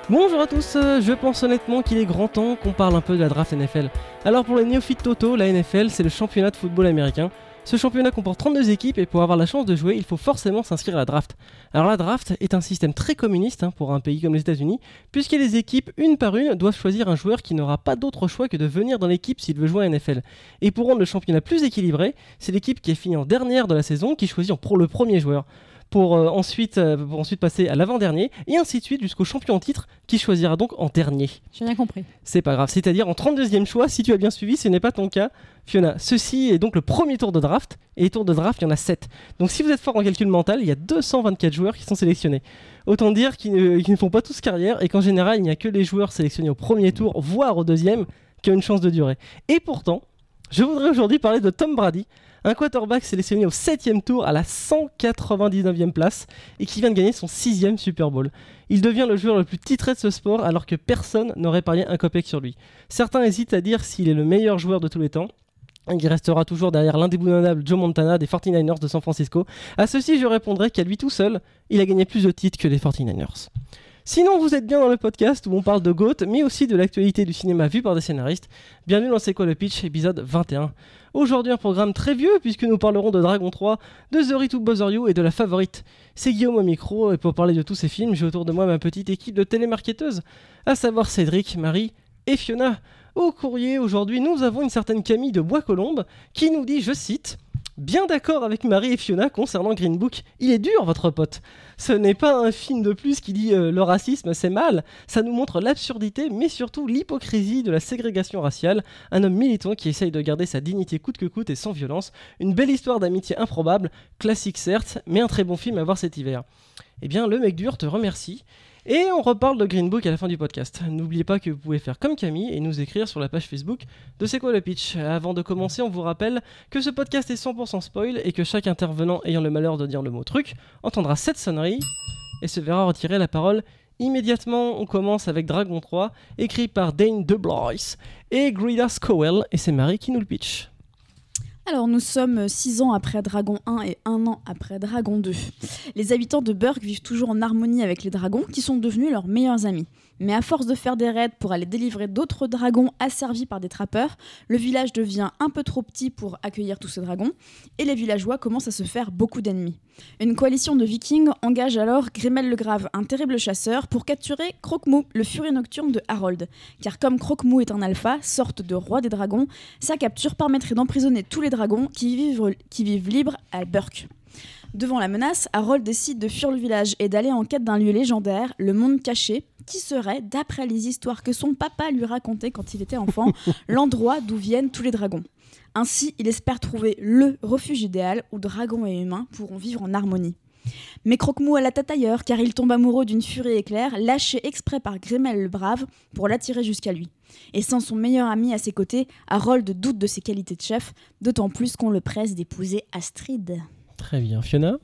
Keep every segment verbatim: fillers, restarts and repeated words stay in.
Bonjour à tous, euh, je pense honnêtement qu'il est grand temps qu'on parle un peu de la draft N F L. Alors pour les néophytes totaux, la N F L c'est le championnat de football américain. Ce championnat comporte trente-deux équipes et pour avoir la chance de jouer, il faut forcément s'inscrire à la draft. Alors la draft est un système très communiste hein, pour un pays comme les États-Unis, puisque les équipes, une par une, doivent choisir un joueur qui n'aura pas d'autre choix que de venir dans l'équipe s'il veut jouer à N F L. Et pour rendre le championnat plus équilibré, c'est l'équipe qui est finie en dernière de la saison qui choisit en pro le premier joueur. Pour, euh, ensuite, euh, pour ensuite passer à l'avant-dernier, et ainsi de suite jusqu'au champion en titre, qui choisira donc en dernier. J'ai rien compris. C'est pas grave, c'est-à-dire en trente-deuxième choix, si tu as bien suivi, ce n'est pas ton cas, Fiona. Ceci est donc le premier tour de draft, et les tours de draft, il y en a sept. Donc si vous êtes fort en calcul mental, il y a deux cent vingt-quatre joueurs qui sont sélectionnés. Autant dire qu'ils ne, qu'ils ne font pas tous carrière, et qu'en général, il n'y a que les joueurs sélectionnés au premier tour, voire au deuxième, qui ont une chance de durer. Et pourtant, je voudrais aujourd'hui parler de Tom Brady, un quarterback sélectionné au septième tour à la cent quatre-vingt-dix-neuvième place et qui vient de gagner son sixième Super Bowl. Il devient le joueur le plus titré de ce sport alors que personne n'aurait parié un copec sur lui. Certains hésitent à dire s'il est le meilleur joueur de tous les temps. Il restera toujours derrière l'indéboulonnable Joe Montana des forty-niners de San Francisco. À ceci, je répondrai qu'à lui tout seul, il a gagné plus de titres que les forty-niners. Sinon, vous êtes bien dans le podcast où on parle de GOAT, mais aussi de l'actualité du cinéma vu par des scénaristes. Bienvenue dans C'est quoi le pitch, épisode vingt et un. Aujourd'hui, un programme très vieux, puisque nous parlerons de Dragon trois, de The Return to Bother You et de La Favorite. C'est Guillaume au micro, et pour parler de tous ces films, j'ai autour de moi ma petite équipe de télémarketeuses, à savoir Cédric, Marie et Fiona. Au courrier, aujourd'hui, nous avons une certaine Camille de Bois-Colombes, qui nous dit, je cite... Bien d'accord avec Marie et Fiona concernant Green Book, il est dur votre pote. Ce n'est pas un film de plus qui dit euh, le racisme c'est mal, ça nous montre l'absurdité mais surtout l'hypocrisie de la ségrégation raciale, un homme militant qui essaye de garder sa dignité coûte que coûte et sans violence, une belle histoire d'amitié improbable, classique certes, mais un très bon film à voir cet hiver. Eh bien le mec dur te remercie. Et on reparle de Green Book à la fin du podcast. N'oubliez pas que vous pouvez faire comme Camille et nous écrire sur la page Facebook de C'est quoi le pitch. Avant de commencer, on vous rappelle que ce podcast est cent pour cent spoil et que chaque intervenant ayant le malheur de dire le mot truc entendra cette sonnerie et se verra retirer la parole immédiatement. On commence avec Dragon trois, écrit par Dane DeBlois et Greta Scowell, et c'est Marie qui nous le pitch. Alors, nous sommes six ans après Dragon un et un an après Dragon deux. Les habitants de Burke vivent toujours en harmonie avec les dragons, qui sont devenus leurs meilleurs amis. Mais à force de faire des raids pour aller délivrer d'autres dragons asservis par des trappeurs, le village devient un peu trop petit pour accueillir tous ces dragons, et les villageois commencent à se faire beaucoup d'ennemis. Une coalition de vikings engage alors Grimel le Grave, un terrible chasseur, pour capturer Croque-Mou, le furie nocturne de Harold. Car comme Croque-Mou est un alpha, sorte de roi des dragons, sa capture permettrait d'emprisonner tous les dragons qui vivent, qui vivent libres à Burke. Devant la menace, Harold décide de fuir le village et d'aller en quête d'un lieu légendaire, le Monde Caché, qui serait, d'après les histoires que son papa lui racontait quand il était enfant, l'endroit d'où viennent tous les dragons. Ainsi, il espère trouver le refuge idéal où dragons et humains pourront vivre en harmonie. Mais Croque-Mou a la tête ailleurs car il tombe amoureux d'une furie éclair, lâchée exprès par Grimel le Brave pour l'attirer jusqu'à lui. Et sans son meilleur ami à ses côtés, Harold doute de ses qualités de chef, d'autant plus qu'on le presse d'épouser Astrid. Très bien, Fiona.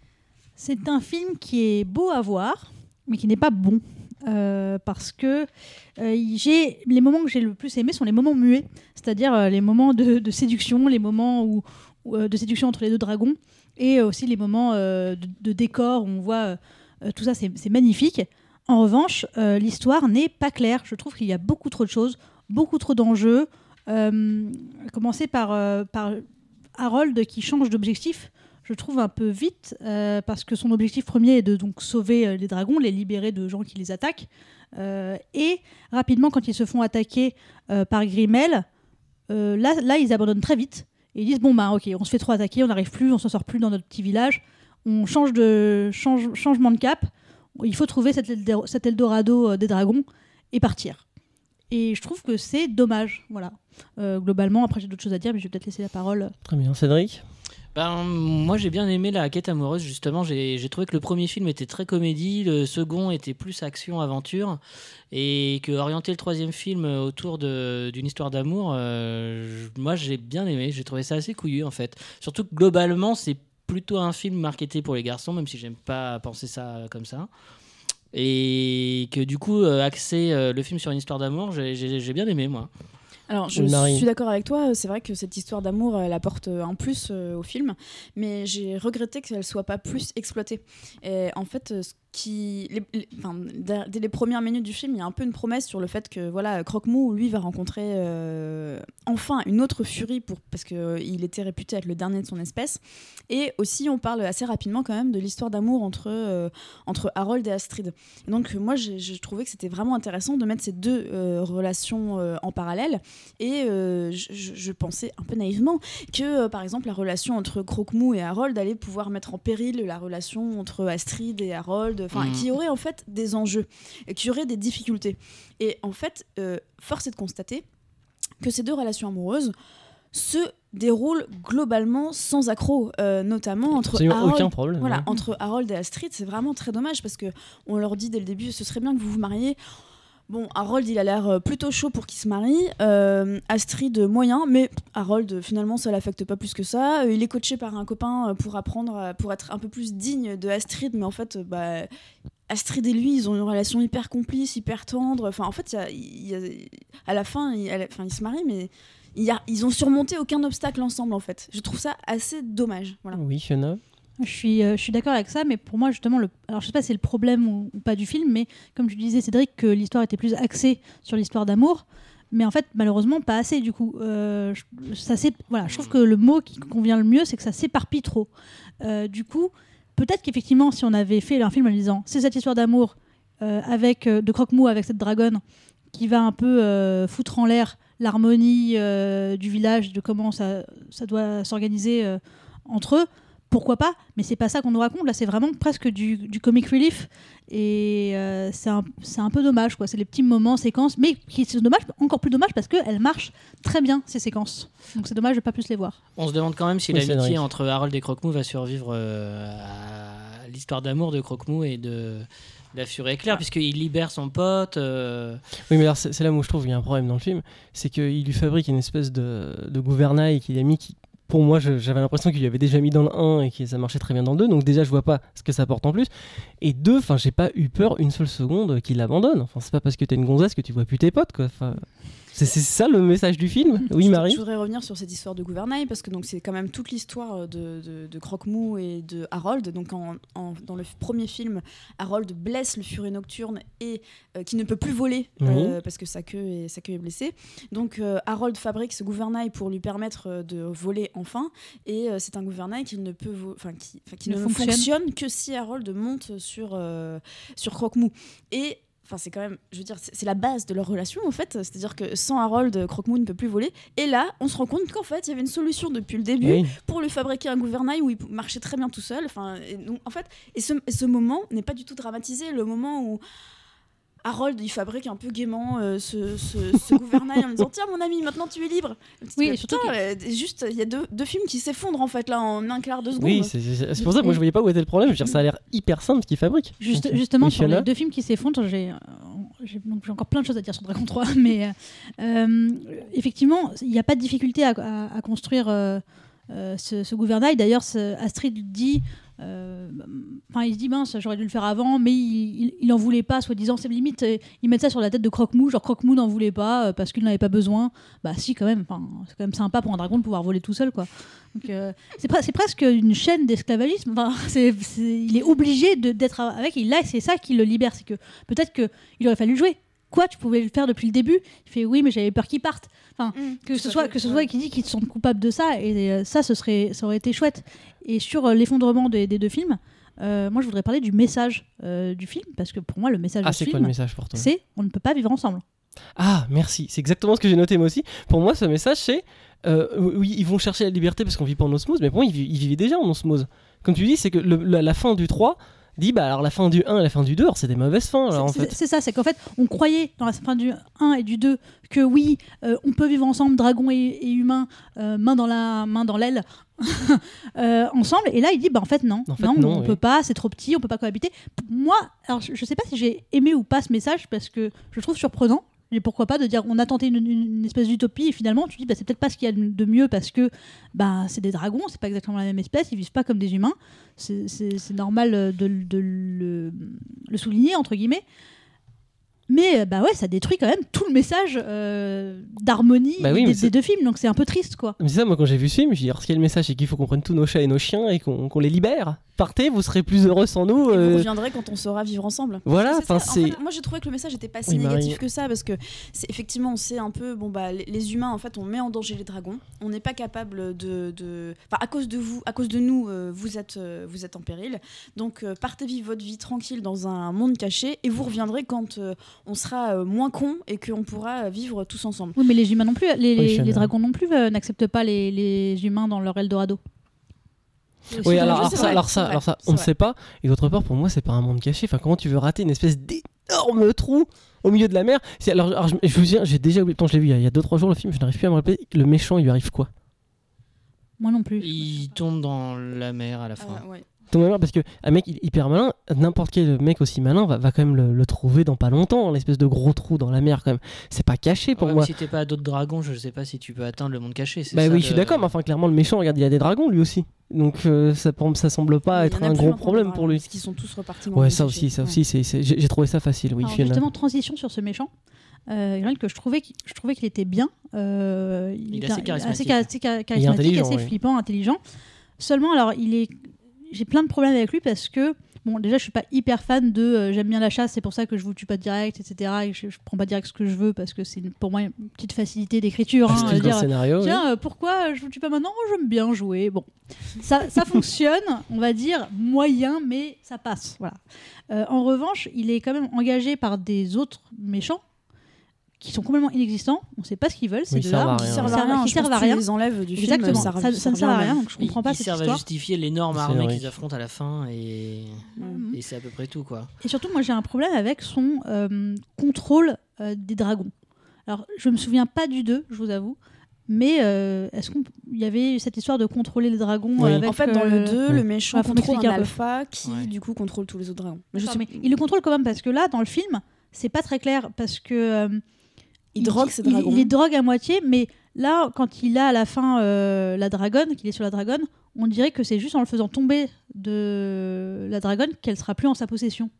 C'est un film qui est beau à voir, mais qui n'est pas bon. Euh, parce que euh, j'ai, les moments que j'ai le plus aimé sont les moments muets, c'est-à-dire euh, les moments de, de séduction, les moments où, où, euh, de séduction entre les deux dragons, et aussi les moments euh, de, de décor où on voit euh, tout ça, c'est, c'est magnifique. En revanche, euh, l'histoire n'est pas claire. Je trouve qu'il y a beaucoup trop de choses, beaucoup trop d'enjeux. Euh, à commencer par, euh, par Harold qui change d'objectif. Je trouve un peu vite, euh, parce que son objectif premier est de donc sauver euh, les dragons, les libérer de gens qui les attaquent. Euh, et rapidement, quand ils se font attaquer euh, par Grimel, euh, là, là, ils abandonnent très vite. Et ils disent, bon, bah, ok, on se fait trop attaquer, on n'arrive plus, on s'en sort plus dans notre petit village. On change de change, changement de cap. Il faut trouver cet, Eldor- cet Eldorado euh, des dragons et partir. Et je trouve que c'est dommage. Voilà. Euh, globalement, après, j'ai d'autres choses à dire, mais je vais peut-être laisser la parole. Très bien, Cédric. Ben, moi j'ai bien aimé la quête amoureuse justement, j'ai, j'ai trouvé que le premier film était très comédie, le second était plus action-aventure et que orienter le troisième film autour de, d'une histoire d'amour, euh, je, moi j'ai bien aimé, j'ai trouvé ça assez couillu en fait. Surtout que globalement c'est plutôt un film marketé pour les garçons, même si j'aime pas penser ça comme ça. Et que du coup euh, axer euh, le film sur une histoire d'amour, j'ai, j'ai, j'ai bien aimé moi. Alors, je Marie. suis d'accord avec toi, c'est vrai que cette histoire d'amour, elle apporte un plus euh, au film, mais j'ai regretté qu'elle soit pas plus exploitée. Et en fait, ce qui, les, les, enfin, dès les premières minutes du film, il y a un peu une promesse sur le fait que voilà, Croque-Mou, lui, va rencontrer euh, enfin une autre furie pour, parce qu'il euh, était réputé être le dernier de son espèce. Et aussi, on parle assez rapidement quand même de l'histoire d'amour entre, euh, entre Harold et Astrid. Et donc, moi, j'ai, j'ai trouvé que c'était vraiment intéressant de mettre ces deux euh, relations euh, en parallèle. Et euh, je, je pensais un peu naïvement que, euh, par exemple, la relation entre Croque-Mou et Harold allait pouvoir mettre en péril la relation entre Astrid et Harold. Enfin, mmh. qui aurait en fait des enjeux, qui aurait des difficultés. Et en fait, euh, force est de constater que ces deux relations amoureuses se déroulent globalement sans accroc, euh, notamment entre Harold, aucun problème, voilà, ouais. entre Harold et Astrid. C'est vraiment très dommage parce que on leur dit dès le début, ce serait bien que vous vous mariez. Bon, Harold, il a l'air plutôt chaud pour qu'il se marie. Euh, Astrid, moyen, mais Harold, finalement, ça l'affecte pas plus que ça. Il est coaché par un copain pour apprendre, pour être un peu plus digne de Astrid, mais en fait, bah, Astrid et lui, ils ont une relation hyper complice, hyper tendre. Enfin, en fait, y a, y a, à la fin, ils il se marient, mais y a, ils ont surmonté aucun obstacle ensemble, en fait. Je trouve ça assez dommage. Voilà. Oui, Fiona. Je suis, euh, je suis d'accord avec ça, mais pour moi, justement, le... alors je sais pas si c'est le problème ou, ou pas du film, mais comme tu disais, Cédric, que l'histoire était plus axée sur l'histoire d'amour, mais en fait, malheureusement, pas assez, du coup. Euh, ça, c'est... Voilà, je trouve que le mot qui convient le mieux, c'est que ça s'éparpille trop. Euh, du coup, peut-être qu'effectivement, si on avait fait un film en disant c'est cette histoire d'amour euh, avec, euh, de Croque-Mou avec cette dragonne qui va un peu euh, foutre en l'air l'harmonie euh, du village, de comment ça, ça doit s'organiser euh, entre eux, pourquoi pas, mais c'est pas ça qu'on nous raconte. Là, c'est vraiment presque du, du comic relief et euh, c'est, un, c'est un peu dommage, quoi. C'est les petits moments, séquences, mais qui c'est dommage, encore plus dommage parce qu'elles marchent très bien, ces séquences. Donc c'est dommage de pas plus les voir. On se demande quand même si oui, l'amitié entre Harold et Croque-Mou va survivre euh, à l'histoire d'amour de Croque-Mou et de la furie éclair, ah. puisqu'il libère son pote. Euh... Oui, mais alors c'est, c'est là où je trouve qu'il y a un problème dans le film, c'est qu'il lui fabrique une espèce de, de gouvernail qu'il a mis qui, pour moi, je, j'avais l'impression qu'il lui avait déjà mis dans le un et que ça marchait très bien dans le deux. Donc déjà, je vois pas ce que ça apporte en plus. Et deux, enfin, j'ai pas eu peur une seule seconde qu'il l'abandonne. Enfin, c'est pas parce que t'es une gonzesse que tu vois plus tes potes, quoi. Enfin, c'est, c'est ça le message du film. Oui, je, Marie. Je voudrais revenir sur cette histoire de gouvernail parce que donc c'est quand même toute l'histoire de, de, de Croque-Mou et de Harold. Donc en, en, dans le premier film, Harold blesse le furet nocturne et euh, qui ne peut plus voler euh, mmh. parce que sa queue est, sa queue est blessée. Donc euh, Harold fabrique ce gouvernail pour lui permettre de voler enfin. Et euh, c'est un gouvernail qui ne peut, vo- qui, qui ne, ne fonctionne. fonctionne que si Harold monte sur euh, sur Croque-Mou. Et Enfin, c'est quand même, je veux dire, c'est, c'est la base de leur relation en fait. C'est-à-dire que sans Harold, Croque-Mou ne peut plus voler. Et là, on se rend compte qu'en fait, il y avait une solution depuis le début oui. pour lui fabriquer un gouvernail où il marchait très bien tout seul. Enfin, et donc, en fait, et ce, et ce moment n'est pas du tout dramatisé. Le moment où Harold, il fabrique un peu gaiement euh, ce, ce, ce gouvernail en disant tiens mon ami, maintenant tu es libre. Oui, et surtout putain, euh, juste il y a deux, deux films qui s'effondrent en fait là en un quart de seconde. Oui, c'est, c'est, c'est pour ça que moi je voyais pas où était le problème. Je veux dire, ça a l'air hyper simple ce qu'il fabrique. Juste, donc, justement oui, sur les deux films qui s'effondrent, j'ai, j'ai, donc, j'ai encore plein de choses à dire sur Dragon trois, mais euh, effectivement il n'y a pas de difficulté à, à, à construire euh, euh, ce, ce gouvernail. D'ailleurs, ce, Astrid dit. Euh, enfin, il se dit mince, j'aurais dû le faire avant, mais il, il, il en voulait pas, soi-disant. C'est limite, euh, ils mettent ça sur la tête de Croque-Mou, genre Croque-Mou n'en voulait pas euh, parce qu'il n'en avait pas besoin. Bah si, quand même. C'est quand même sympa pour un dragon de pouvoir voler tout seul, quoi. Donc euh, c'est, pre- c'est presque une chaîne d'esclavagisme. Enfin, c'est, c'est, il est obligé de, d'être avec. Et là, c'est ça qui le libère, c'est que peut-être que il aurait fallu le jouer. Quoi, tu pouvais le faire depuis le début. Il fait oui, mais j'avais peur qu'il parte. Enfin, mmh, que ce soit fait, que ce soit ouais. qui dit qu'il se sente coupable de ça, et euh, ça, ce serait, ça aurait été chouette. Et sur euh, l'effondrement des, des deux films, euh, moi, je voudrais parler du message euh, du film, parce que pour moi, le message ah, du c'est film, quoi le message pour toi ? C'est on ne peut pas vivre ensemble. Ah, merci. C'est exactement ce que j'ai noté moi aussi. Pour moi, ce message, c'est euh, oui, ils vont chercher la liberté parce qu'on vit pas en osmose, mais pour moi, ils, ils vivaient déjà en osmose. Comme tu dis, c'est que le, la, la fin du trois dit bah alors la fin du un et la fin du deux, alors c'est des mauvaises fins alors, c'est, en fait. C'est ça, c'est qu'en fait on croyait dans la fin du un et du deux que oui euh, on peut vivre ensemble, dragon et, et humain, euh, main dans la main dans l'aile euh, ensemble, et là il dit bah en fait non, en fait, non, non on oui. peut pas, c'est trop petit, on peut pas cohabiter. Moi alors je, je sais pas si j'ai aimé ou pas ce message parce que je trouve surprenant. Mais pourquoi pas de dire on a tenté une, une espèce d'utopie et finalement tu dis bah, c'est peut-être pas ce qu'il y a de mieux parce que bah, c'est des dragons, c'est pas exactement la même espèce, ils vivent pas comme des humains, c'est, c'est, c'est normal de, de, de le, le souligner entre guillemets. Mais bah ouais, ça détruit quand même tout le message euh, d'harmonie bah oui, des, des deux films, donc c'est un peu triste quoi. Mais c'est ça, moi quand j'ai vu ce film, j'ai dit alors ce qu'il y a le message c'est qu'il faut qu'on prenne tous nos chats et nos chiens et qu'on, qu'on les libère. partez, vous serez plus heureux sans nous. Et euh, vous reviendrez quand on saura vivre ensemble. Voilà, C'est ça. enfin, En c'est- fait, moi j'ai trouvé que le message n'était pas si Oui, négatif Marie. que ça parce que c'est effectivement on sait un peu bon bah les, les humains en fait on met en danger les dragons. On n'est pas capable de, de... enfin à cause de vous, à cause de nous euh, vous êtes euh, vous êtes en péril. Donc euh, partez vivre votre vie tranquille dans un monde caché et vous reviendrez quand euh, on sera euh, moins con et qu'on pourra euh, vivre tous ensemble. Oui, mais les humains non plus, les, Oui, les, Fiona. les dragons non plus euh, n'acceptent pas les, les humains dans leur Eldorado. C'est Oui, aussi alors, un jeu, alors c'est ça, vrai, alors c'est ça, vrai, alors ça, c'est on ne vrai. sait pas. Et d'autre part, pour moi, c'est pas un monde caché. Enfin, comment tu veux rater une espèce d'énorme trou au milieu de la mer? C'est- Alors, alors, je, je vous dis, j'ai déjà oublié. Quand je l'ai vu il y a deux trois jours le film, je n'arrive plus à me rappeler. Le méchant, il lui arrive quoi? Moi non plus. Il tombe dans la mer à la fin. Ah, ouais. Ton mémoire, parce que un mec il est hyper malin, n'importe quel mec aussi malin va, va quand même le, le trouver dans pas longtemps, l'espèce de gros trou dans la mer quand même. C'est pas caché pour Ouais, moi. mais si t'es pas à d'autres dragons, je sais pas si tu peux atteindre le monde caché. c'est Bah ça, oui, le- je suis d'accord, mais enfin clairement le méchant, regarde, il y a des dragons lui aussi. Donc euh, ça, pour- ça semble pas Il y être en a un plus gros maintenant, problème voilà, pour lui. Parce qu'ils sont tous repartis. dans Ouais, le ça caché. aussi, ça Ouais. aussi, c'est, c'est- j'ai j'ai trouvé ça facile, oui, Alors, Fiona. justement, transition sur ce méchant. Euh, rien que je trouvais qu'il, je trouvais qu'il était bien. Euh, Il est était assez charismatique. assez, assez cha- charismatique, intelligent, assez oui. flippant, intelligent. Seulement, alors, il est, j'ai plein de problèmes avec lui parce que, bon, déjà, je suis pas hyper fan de, euh, j'aime bien la chasse, c'est pour ça que je vous tue pas direct, et cetera. Et je, je prends pas direct ce que je veux parce que c'est une- pour moi une petite facilité d'écriture. hein, Astuce de dans dire, le scénario. oui. Tiens, euh, pourquoi je vous tue pas maintenant? J'aime bien jouer. Bon, ça, ça fonctionne, on va dire moyen, mais ça passe. Voilà. Euh, en revanche, il est quand même engagé par des autres méchants qui sont complètement inexistants. On ne sait pas ce qu'ils veulent. Ces Oui, ils servent deux-là, à Qui rien, servent ouais. à rien. Qui je pense servent à que tu rien. les enlèves du Exactement. film. Ça, ça ne sert à rien. Donc je Ils, comprends pas ils cette servent à histoire. justifier l'énorme C'est armée vrai. qu'ils affrontent à la fin et, Mm. et c'est à peu près tout quoi. Et surtout, moi, j'ai un problème avec son euh, contrôle euh, des dragons. Alors, je me souviens pas du deux, je vous avoue. Mais euh, est-ce qu'il y avait cette histoire de contrôler les dragons Oui. euh, avec, En fait, dans le euh, deux, Ouais. le méchant Ouais, faut contrôle m'expliquer un un peu. alpha qui, Ouais. du coup, contrôle tous les autres dragons. Mais je D'accord, sais mais il le contrôle quand même parce que là, dans le film, c'est pas très clair parce que euh, Il drogue ses il- dragons. Il, les drogue à moitié, mais là, quand il a à la fin euh, la dragonne, qu'il est sur la dragonne, on dirait que c'est juste en le faisant tomber de la dragonne qu'elle sera plus en sa possession.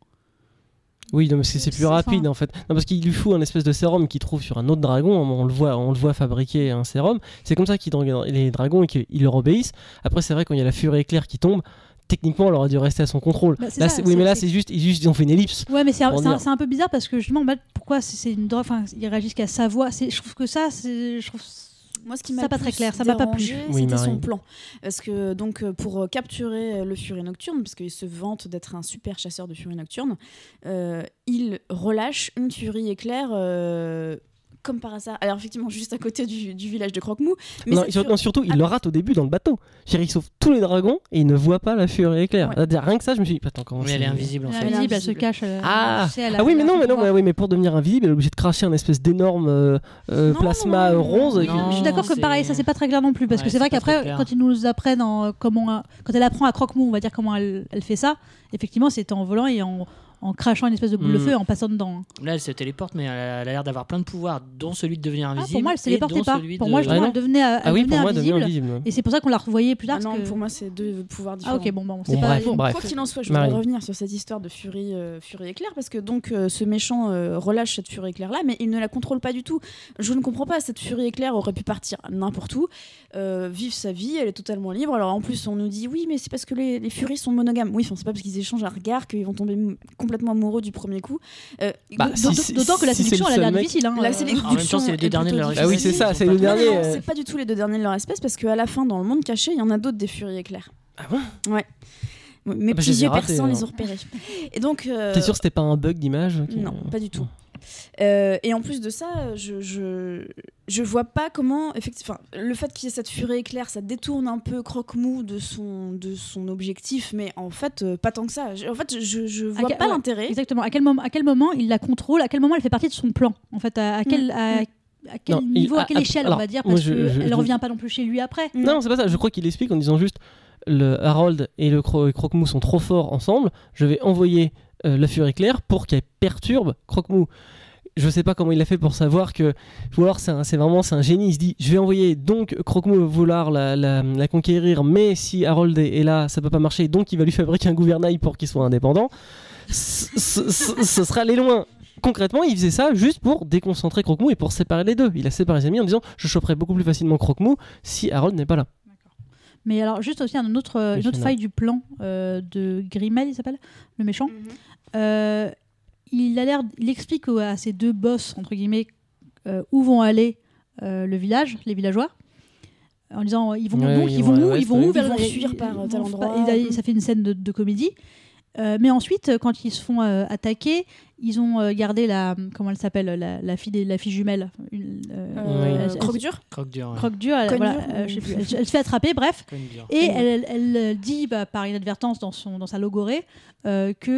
Oui, non, mais c'est, c'est plus C'est rapide ça. en fait. Non, parce qu'il lui fout un espèce de sérum qu'il trouve sur un autre dragon. On le voit, on le voit fabriquer un sérum. C'est comme ça qu'il drogue les dragons et qu'ils leur obéissent. Après, c'est vrai quand il y a la furie éclair qui tombe, techniquement, elle aurait dû rester à son contrôle. Bah, c'est Là, ça, c'est- oui, c'est- mais là, c'est- c'est juste, ils, juste, ils ont fait une ellipse. Ouais, mais c'est un, Pour c'est un- dire. c'est un peu bizarre parce que justement, bah, pourquoi c'est, c'est une drogue, enfin, il réagit qu'à sa voix. C'est, je trouve que ça, c'est, je trouve Moi, ce qui Ça m'a pas plus très clair, ça m'a pas plu. dérangé, Oui, c'était son Marie. plan. Parce que donc euh, pour euh, capturer euh, le furie nocturne, parce qu'il se vante d'être un super chasseur de furie nocturne, euh, il relâche une furie éclair. euh, Comme par hasard, alors effectivement juste à côté du, du village de Croque-Mou. Mais Non, cette sur- furie- non, surtout, il Ah, le rate au début dans le bateau. C'est-à-dire, il sauve tous les dragons et il ne voit pas la furie éclair. Ouais. C'est-à-dire, rien que ça, je me suis dit, attends, comment Mais c'est- elle est invisible en elle est fait. Elle est invisible, elle se invisible. cache. elle- Ah, tu sais, elle a- ah oui, mais elle a non, son mais non, pouvoir. mais, oui, mais pour devenir invisible, elle est obligée de cracher un espèce d'énorme euh, euh, Non, plasma non, non, rose. non, et- non. Je suis d'accord que c'est- pareil, ça c'est pas très clair non plus, parce Ouais, que c'est vrai c'est pas très qu'après, clair. quand ils nous apprennent en- comment, quand elle apprend à Croque-Mou, on va dire comment elle, elle fait ça, effectivement, c'est en volant et en, en crachant une espèce de boule de Mm. feu et en passant dedans. Là, elle se téléporte, mais elle a, elle a l'air d'avoir plein de pouvoirs, dont celui de devenir Ah, invisible. pour moi, elle se et téléportait dont pas. celui Pour de- moi, je Ah non. elle devenait, elle Ah oui, devenait pour moi, elle devient invisible. invisible. Et c'est pour ça qu'on la revoyait plus tard. Ah non, parce que- pour moi c'est deux pouvoirs différents. Ah ok, bon, bon, c'est Bon, pas. bref, bon. bref. Quoi qu'il en soit, je voudrais Marie. revenir sur cette histoire de furie, euh, furie éclair parce que donc euh, ce méchant euh, relâche cette furie éclair là, mais il ne la contrôle pas du tout. Je ne comprends pas. Cette furie éclair aurait pu partir n'importe où, euh, vivre sa vie, elle est totalement libre. Alors en plus, on nous dit oui, mais c'est parce que les, les furies sont monogames. Oui, enfin c'est pas parce qu'ils échangent un regard qu'ils vont tomber m- complètement amoureux du premier coup. Euh, Bah, donc- si- D'autant si- d'autant que la si c'est séduction, le elle a l'air seul mec- difficile. hein, La euh. sélection En même temps, c'est les deux est derniers de leur plutôt Ah oui, difficile. c'est ça, Ils c'est ont le pas- Non, dernier. non, non, euh, c'est pas du tout les deux derniers de leur espèce parce qu'à la fin, dans le monde caché, il y en a d'autres des furies éclairs. Ah bon Ouais. Mes Ah bah, je petits les ai yeux ratés, perçants les alors. ont repérés. Et donc. euh, T'es sûr que c'était pas un bug d'image qui- Non, pas du tout. Euh, et en plus de ça, je, je, je vois pas comment. Effectivement, le fait qu'il y ait cette furie éclair, ça détourne un peu Croque-Mou de son, de son objectif, mais en fait, euh, pas tant que ça. Je- En fait, je, je vois quel- pas ouais, l'intérêt. Exactement. À quel, moment, à quel moment il la contrôle, à quel moment elle fait partie de son plan. En fait, à, à quel, Mm, à, mm. à quel Non, il- niveau, à ah, quelle ah, échelle, alors, on va dire, moi, parce je- je- qu'elle je- revient pas non plus chez lui après. Non, c'est pas ça. Je crois qu'il explique en disant juste le Harold et le Cro- et Croque-Mou sont trop forts ensemble. Je vais envoyer euh, la furie éclair pour qu'elle perturbe Croque-Mou. Je sais pas comment il a fait pour savoir que. Ou alors c'est, un- c'est vraiment c'est un génie. Il se dit je vais envoyer donc Croque-Mou va vouloir la, la, la conquérir, mais si Harold est, est là, ça peut pas marcher. Donc il va lui fabriquer un gouvernail pour qu'il soit indépendant. Ce, ce- ce- ce serait aller loin. Concrètement, il faisait ça juste pour déconcentrer Croque-Mou et pour séparer les deux. Il a séparé les amis en disant je choperai beaucoup plus facilement Croque-Mou si Harold n'est pas là. Mais alors, juste aussi un autre, euh, une autre faille du plan euh, de Grimmel, il s'appelle, le méchant. Mm-hmm. Euh, il a l'air, il explique à ces deux boss, entre guillemets, euh, où vont aller euh, le village, les villageois. En disant, ils vont ouais, donc, ils, ils vont vont où, ils vont où, vers, ils vont fuir par tel endroit. Pas, ça fait une scène de, de comédie. Euh, mais ensuite, quand ils se font euh, attaquer, ils ont euh, gardé la, comment elle s'appelle, la, la fille, des, la fille jumelle, une, euh, euh, oui. Croque-dur. Croque-dur. Ouais. Croque-dur. Elle, voilà, euh, je sais plus, elle, elle se fait attraper, bref. Et elle, elle, elle dit bah, par inadvertance dans son, dans sa logorée euh, que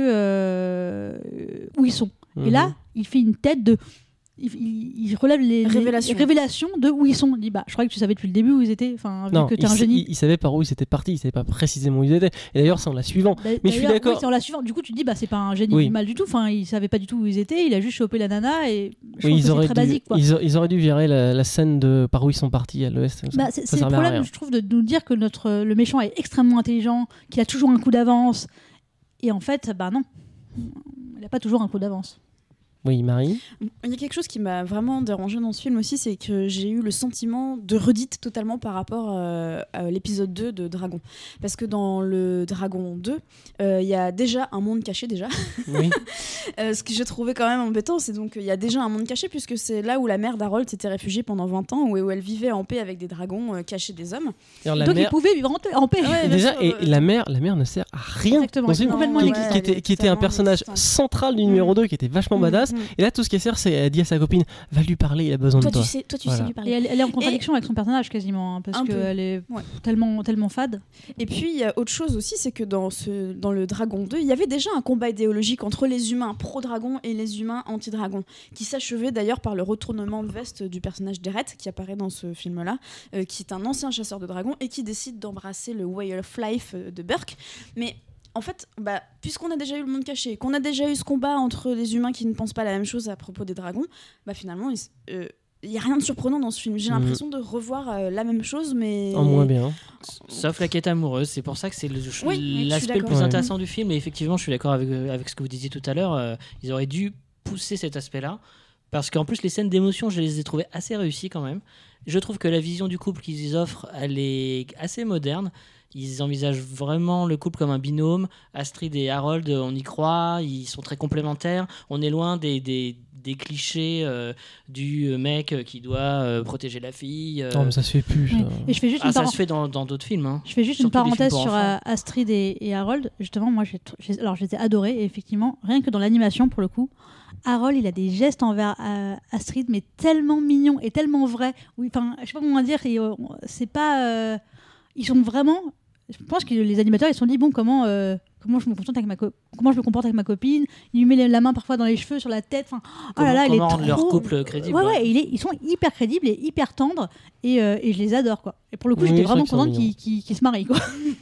euh, où ils sont. Mm-hmm. Et là, il fait une tête de. Il, il, il relève les révélations. les révélations de où ils sont. Il dit bah, je croyais que tu savais depuis le début où ils étaient. Enfin, vu non, que t'es un génie. Il, il savait par où ils étaient partis. Il savait pas précisément où ils étaient. Et d'ailleurs, c'est en la suivant. Bah, mais je suis d'accord. Oui, c'est en la suivant. Du coup, tu te dis bah c'est pas un génie oui. mal du tout. Enfin, il savait pas du tout où ils étaient. Il a juste chopé la nana et. Je oui, pense ils que auraient c'est très dû, basique. Quoi. Ils, a, ils auraient dû virer la, la scène de par où ils sont partis à l'ouest. Bah, c'est c'est le problème, je trouve, de nous dire que notre le méchant est extrêmement intelligent, qu'il a toujours un coup d'avance. Et en fait, bah non, il a pas toujours un coup d'avance. Oui, Marie. Il y a quelque chose qui m'a vraiment dérangée dans ce film aussi, c'est que j'ai eu le sentiment de redite totalement par rapport euh, à l'épisode deux de Dragon. Parce que dans le Dragon deux, il euh, y a déjà un monde caché déjà. Oui. euh, ce que j'ai trouvé quand même embêtant, c'est donc il y a déjà un monde caché puisque c'est là où la mère d'Harold s'était réfugiée pendant vingt ans, où, où elle vivait en paix avec des dragons euh, cachés des hommes. Alors, donc mère... ils pouvaient vivre en paix. Ouais, déjà, sûr, et euh... la mère, la mère ne sert à rien. Exactement. Dans une... complètement qui, ouais, qui, était, qui était un personnage central du numéro deux, qui était vachement mmh, badass. Mmh. Et là, tout ce qu'elle sert, c'est elle dit à sa copine, va lui parler, il a besoin toi, de toi. Tu sais, toi, tu voilà. sais lui parler. Et elle, elle est en contradiction et... avec son personnage quasiment, hein, parce qu'elle est ouais. tellement, tellement fade. Et puis, il y a autre chose aussi, c'est que dans, ce, dans le Dragon deux, il y avait déjà un combat idéologique entre les humains pro-dragon et les humains anti-dragon, qui s'achevait d'ailleurs par le retournement de veste du personnage d'Eret, qui apparaît dans ce film-là, euh, qui est un ancien chasseur de dragons et qui décide d'embrasser le way of life de Burke. Mais en fait, bah, puisqu'on a déjà eu le monde caché, qu'on a déjà eu ce combat entre les humains qui ne pensent pas la même chose à propos des dragons, bah finalement, il euh, n'y a rien de surprenant dans ce film. J'ai mmh. l'impression de revoir euh, la même chose, mais... En moins bien. Sauf la quête amoureuse. C'est pour ça que c'est le, oui, l'aspect le plus ouais. intéressant du film. Et effectivement, je suis d'accord avec, avec ce que vous disiez tout à l'heure. Euh, ils auraient dû pousser cet aspect-là. Parce qu'en plus, les scènes d'émotion, je les ai trouvées assez réussies quand même. Je trouve que la vision du couple qu'ils offrent, elle est assez moderne. Ils envisagent vraiment le couple comme un binôme. Astrid et Harold, on y croit, ils sont très complémentaires. On est loin des, des, des clichés euh, du mec qui doit euh, protéger la fille. Euh... Non, mais ça se fait plus. Ça, oui. Et je fais juste ah, une ça par... se fait dans, dans d'autres films. Hein. Je fais juste Surtout une parenthèse sur enfants. Astrid et, et Harold. Justement, moi, j'ai, j'ai, alors, je les ai adorés. Et effectivement, rien que dans l'animation, pour le coup, Harold, il a des gestes envers euh, Astrid, mais tellement mignons et tellement vrais. Oui, enfin, je sais pas comment dire. Et, euh, c'est pas. Euh, ils sont vraiment. Je pense que les animateurs ils se sont dit bon comment euh, comment je me comporte avec ma co- comment je me comporte avec ma copine. Il lui met la main parfois dans les cheveux, sur la tête. Enfin, oh là là, il est trop. Rendre leur couple crédible. Ouais ouais, ouais il est, ils sont hyper crédibles et hyper tendres et, euh, et je les adore quoi. Et pour le coup, oui, j'étais vraiment contente qu'ils, qu'ils, qu'ils se marient quoi.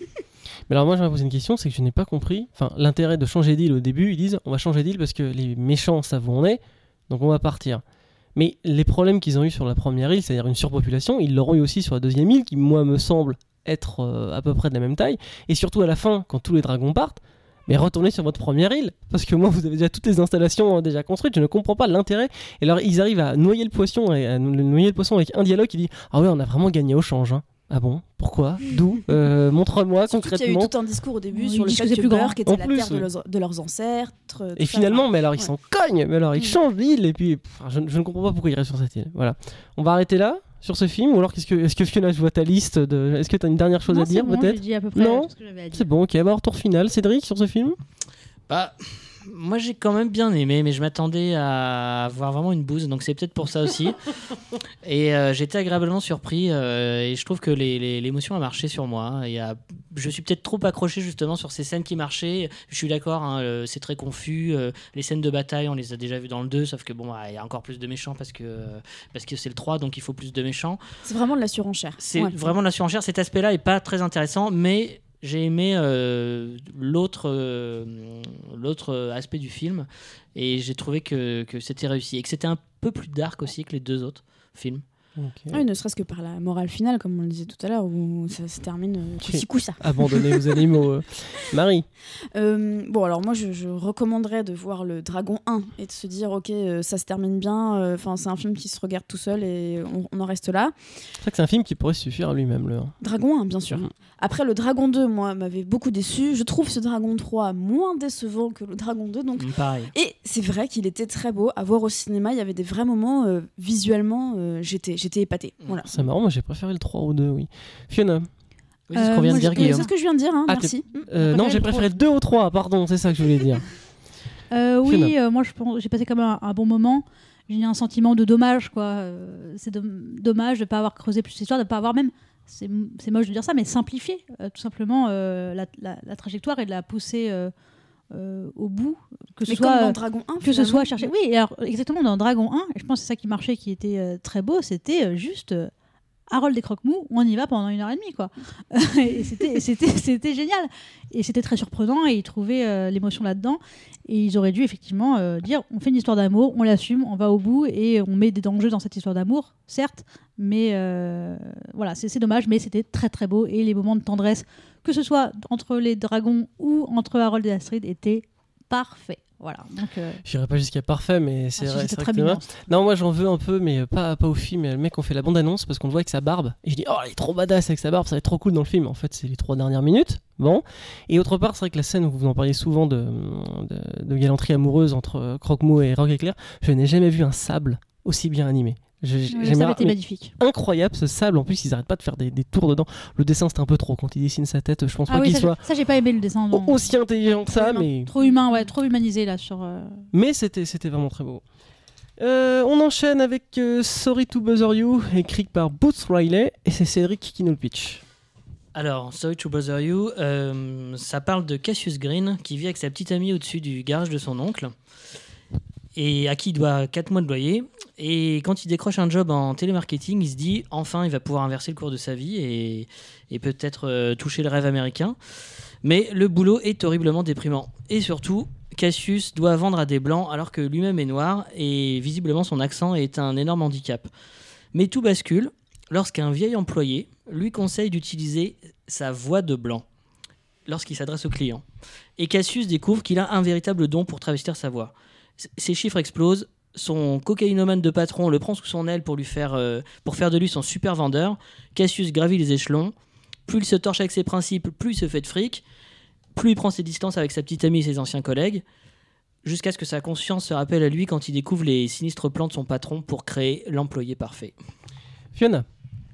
Mais alors moi, je vais poser une question, c'est que je n'ai pas compris. Enfin, l'intérêt de changer d'île au début, ils disent on va changer d'île parce que les méchants savent où on est, donc on va partir. Mais les problèmes qu'ils ont eu sur la première île, c'est-à-dire une surpopulation, ils l'auront eu aussi sur la deuxième île, qui moi me semble être euh, à peu près de la même taille, et surtout à la fin, quand tous les dragons partent, mais retournez sur votre première île, parce que moi vous avez déjà toutes les installations euh, déjà construites, je ne comprends pas l'intérêt. Et alors ils arrivent à noyer le poisson, et à noyer le poisson avec un dialogue qui dit ah ouais on a vraiment gagné au change. Hein. Ah bon? Pourquoi? D'où? euh, Montre-moi Surtout concrètement. Il y a eu tout un discours au début oui, sur le fait que Burke était la plus, terre de leurs, de leurs ancêtres. Et finalement, mais alors ils ouais. s'en cognent, mais alors ils mmh. changent d'île, et puis pff, je, je ne comprends pas pourquoi ils restent sur cette île. Voilà. On va arrêter là sur ce film, ou alors qu'est-ce que, est-ce que Fiona, je vois ta liste de... Est-ce que tu as une dernière chose non, à dire bon, peut-être? J'ai dit à peu près non tout ce que j'avais à dire. C'est bon, ok. Bah, retour final. Cédric, sur ce film? Bah, moi j'ai quand même bien aimé, mais je m'attendais à avoir vraiment une bouse, donc c'est peut-être pour ça aussi. Et euh, j'étais agréablement surpris, euh, et je trouve que les, les, l'émotion a marché sur moi. Et a, je suis peut-être trop accroché justement sur ces scènes qui marchaient. Je suis d'accord, hein, euh, c'est très confus. Euh, les scènes de bataille, on les a déjà vues dans le deux, sauf que bon, il bah, y a encore plus de méchants parce que, euh, parce que c'est le trois, donc il faut plus de méchants. C'est vraiment de la surenchère. C'est ouais. vraiment de la surenchère. Cet aspect-là est pas très intéressant, mais j'ai aimé euh, l'autre, euh, l'autre aspect du film, et j'ai trouvé que, que c'était réussi et que c'était un peu plus dark aussi que les deux autres films. Okay. Oui, ne serait-ce que par la morale finale, comme on le disait tout à l'heure, où ça se termine euh, Okay. coup-ci coup-ça. Abandonnez vos animaux. euh. Marie. Euh, bon, alors moi, je, je recommanderais de voir le Dragon un et de se dire, ok, euh, ça se termine bien. Enfin, euh, c'est un film qui se regarde tout seul et on, on en reste là. C'est vrai que c'est un film qui pourrait suffire à lui-même. Le... Dragon un, bien sûr. Mmh. Après, le Dragon deux, moi, m'avait beaucoup déçu. Je trouve ce Dragon trois moins décevant que le Dragon deux. Donc... Mm, pareil. Et c'est vrai qu'il était très beau. À voir au cinéma, il y avait des vrais moments, euh, visuellement, euh, j'étais, j'étais épatée. Voilà. C'est marrant, moi j'ai préféré le trois au deux, oui. Fiona. Oui, c'est ce qu'on Euh, vient moi, de dire, je- Oui, Guillaume. c'est ce que je viens de dire, hein, Ah, merci. Euh, non, préféré j'ai le préféré le deux au trois, pardon, c'est ça que je voulais dire. Euh, oui, Fiona. euh, moi je pense- j'ai passé quand même un, un bon moment. J'ai eu un sentiment de dommage, quoi. Euh, c'est dom- dommage de ne pas avoir creusé plus l'histoire, de ne pas avoir même, c'est, c'est moche de dire ça, mais simplifié euh, tout simplement euh, la, la- la trajectoire et de la pousser euh, euh, au bout. Que ce Mais soit, comme dans euh, Dragon un, que ce finalement. soit chercher. Oui, et alors, exactement, dans Dragon un, et je pense que c'est ça qui marchait, qui était euh, très beau, c'était euh, juste. euh, Harold des Croque-Mous, on y va pendant une heure et demie, quoi. et c'était, c'était, c'était génial. Et c'était très surprenant, et ils trouvaient euh, l'émotion là-dedans. Et ils auraient dû effectivement euh, dire, on fait une histoire d'amour, on l'assume, on va au bout, et on met des dangers dans cette histoire d'amour, certes, mais euh, voilà, c'est, c'est dommage, mais c'était très très beau, et les moments de tendresse, que ce soit entre les dragons ou entre Harold et Astrid, étaient parfaits. Voilà, donc euh, J'irai pas jusqu'à parfait, mais c'est ah, si, vrai, c'était c'est vrai très que c'est vrai. mignon. Non, moi j'en veux un peu, mais pas, pas au film. Le mec, on fait la bande-annonce parce qu'on le voit avec sa barbe. Et je dis, oh, il est trop badass avec sa barbe, ça va être trop cool dans le film. En fait, c'est les trois dernières minutes. Bon. Et autre part, c'est vrai que la scène où vous en parliez souvent de, de, de galanterie amoureuse entre Croque-Mou et Rock Éclair, je n'ai jamais vu un sable aussi bien animé. Je, Ouais, j'aimais- ça avait été mais magnifique. incroyable ce sable. En plus, ils arrêtent pas de faire des, des tours dedans. Le dessin, c'était un peu trop. Quand il dessine sa tête, je pense Ah pas oui, qu'il ça, soit j'ai- ça, j'ai pas aimé le dessin. non. aussi intelligent que ça, Trop humain. mais. Trop humain, ouais, trop humanisé là sur. euh, Mais c'était, c'était vraiment très beau. Euh, on enchaîne avec euh, Sorry to Bother You, écrit par Boots Riley, et c'est Cédric qui nous le pitch. Alors, Sorry to Bother You, euh, ça parle de Cassius Green qui vit avec sa petite amie au-dessus du garage de son oncle et à qui il doit quatre mois de loyer. Et quand il décroche un job en télémarketing, il se dit enfin il va pouvoir inverser le cours de sa vie et, et peut-être euh, toucher le rêve américain. Mais le boulot est horriblement déprimant. Et surtout, Cassius doit vendre à des blancs alors que lui-même est noir et visiblement son accent est un énorme handicap. Mais tout bascule lorsqu'un vieil employé lui conseille d'utiliser sa voix de blanc lorsqu'il s'adresse aux clients. Et Cassius découvre qu'il a un véritable don pour travestir sa voix. S- Ses chiffres explosent, son cocaïnomane de patron le prend sous son aile pour, lui faire, euh, pour faire de lui son super vendeur. Cassius gravit les échelons. Plus il se torche avec ses principes, plus il se fait de fric. Plus il prend ses distances avec sa petite amie et ses anciens collègues. Jusqu'à ce que sa conscience se rappelle à lui quand il découvre les sinistres plans de son patron pour créer l'employé parfait. Fiona.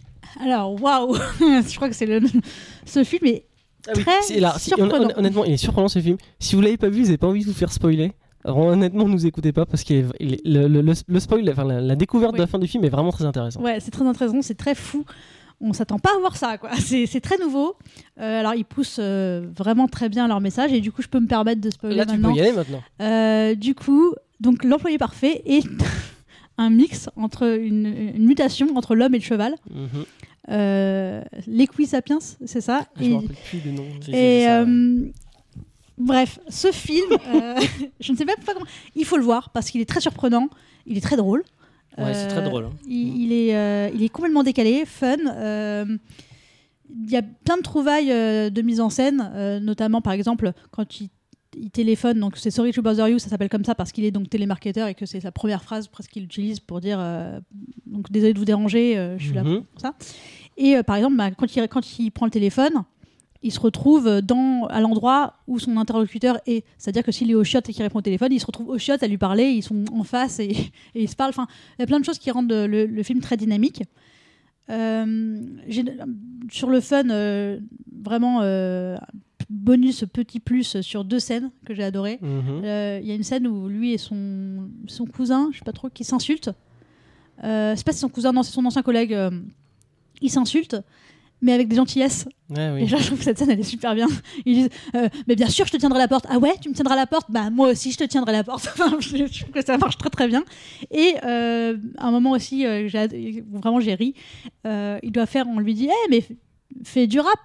Alors, waouh Je crois que c'est le. Ce film est Ah oui, très c'est- là, si- hon- surprenant. hon- honnêtement, il est surprenant ce film. Si vous l'avez pas vu, vous n'avez pas envie de vous faire spoiler. Alors, honnêtement, ne nous écoutez pas parce que le, le, le, le spoil, enfin, la, la découverte Oui. de la fin du film est vraiment très intéressante. Ouais, c'est très intéressant, c'est très fou. On s'attend pas à voir ça, quoi. C'est, c'est très nouveau. Euh, alors, ils poussent euh, vraiment très bien leur message et du coup, je peux me permettre de spoiler Là, tu maintenant. peux y aller maintenant. Euh, du coup, donc l'employé parfait est un mix entre une, une mutation entre l'homme et le cheval. Mhm. Euh, L'Equisapiens, c'est ça. Je Et- me rappelle plus du nom. C'est- c'est Et ça, ouais. euh, bref, ce film, euh, je ne sais même pas comment. Il faut le voir parce qu'il est très surprenant, il est très drôle. Ouais, c'est très Euh, drôle, hein. Il, il est, euh, il est complètement décalé, fun. euh, Il y a plein de trouvailles euh, de mise en scène, euh, notamment par exemple quand il, il téléphone, donc c'est Sorry to Bother You, ça s'appelle comme ça parce qu'il est donc télémarketeur et que c'est sa première phrase presque qu'il utilise pour dire euh, donc désolé de vous déranger, euh, je suis là Mhm. pour ça. Et euh, par exemple, bah, quand, il, quand il prend le téléphone, il se retrouve dans, à l'endroit où son interlocuteur est. C'est-à-dire que s'il est au chiottes et qu'il répond au téléphone, il se retrouve au chiottes à lui parler, ils sont en face et, et ils se parlent. Enfin, il y a plein de choses qui rendent le, le film très dynamique. Euh, j'ai- sur le fun, euh, vraiment, euh, bonus, petit plus sur deux scènes que j'ai adorées. Mhm. Euh, Il y a une scène où lui et son, son cousin, je sais pas trop, qui s'insultent. Euh, c'est pas si son cousin, non, c'est son ancien collègue. euh, ils s'insultent, mais avec des gentillesses. Ouais, oui. Et là, je trouve que cette scène, elle est super bien. Ils disent euh, mais bien sûr, je te tiendrai la porte. Ah ouais, tu me tiendras la porte. Bah moi aussi, je te tiendrai la porte. Enfin, je, je trouve que ça marche très très bien. Et euh, à un moment aussi, euh, j'ai, où vraiment j'ai ri. Euh, il doit faire, on lui dit, eh mais f- fais du rap.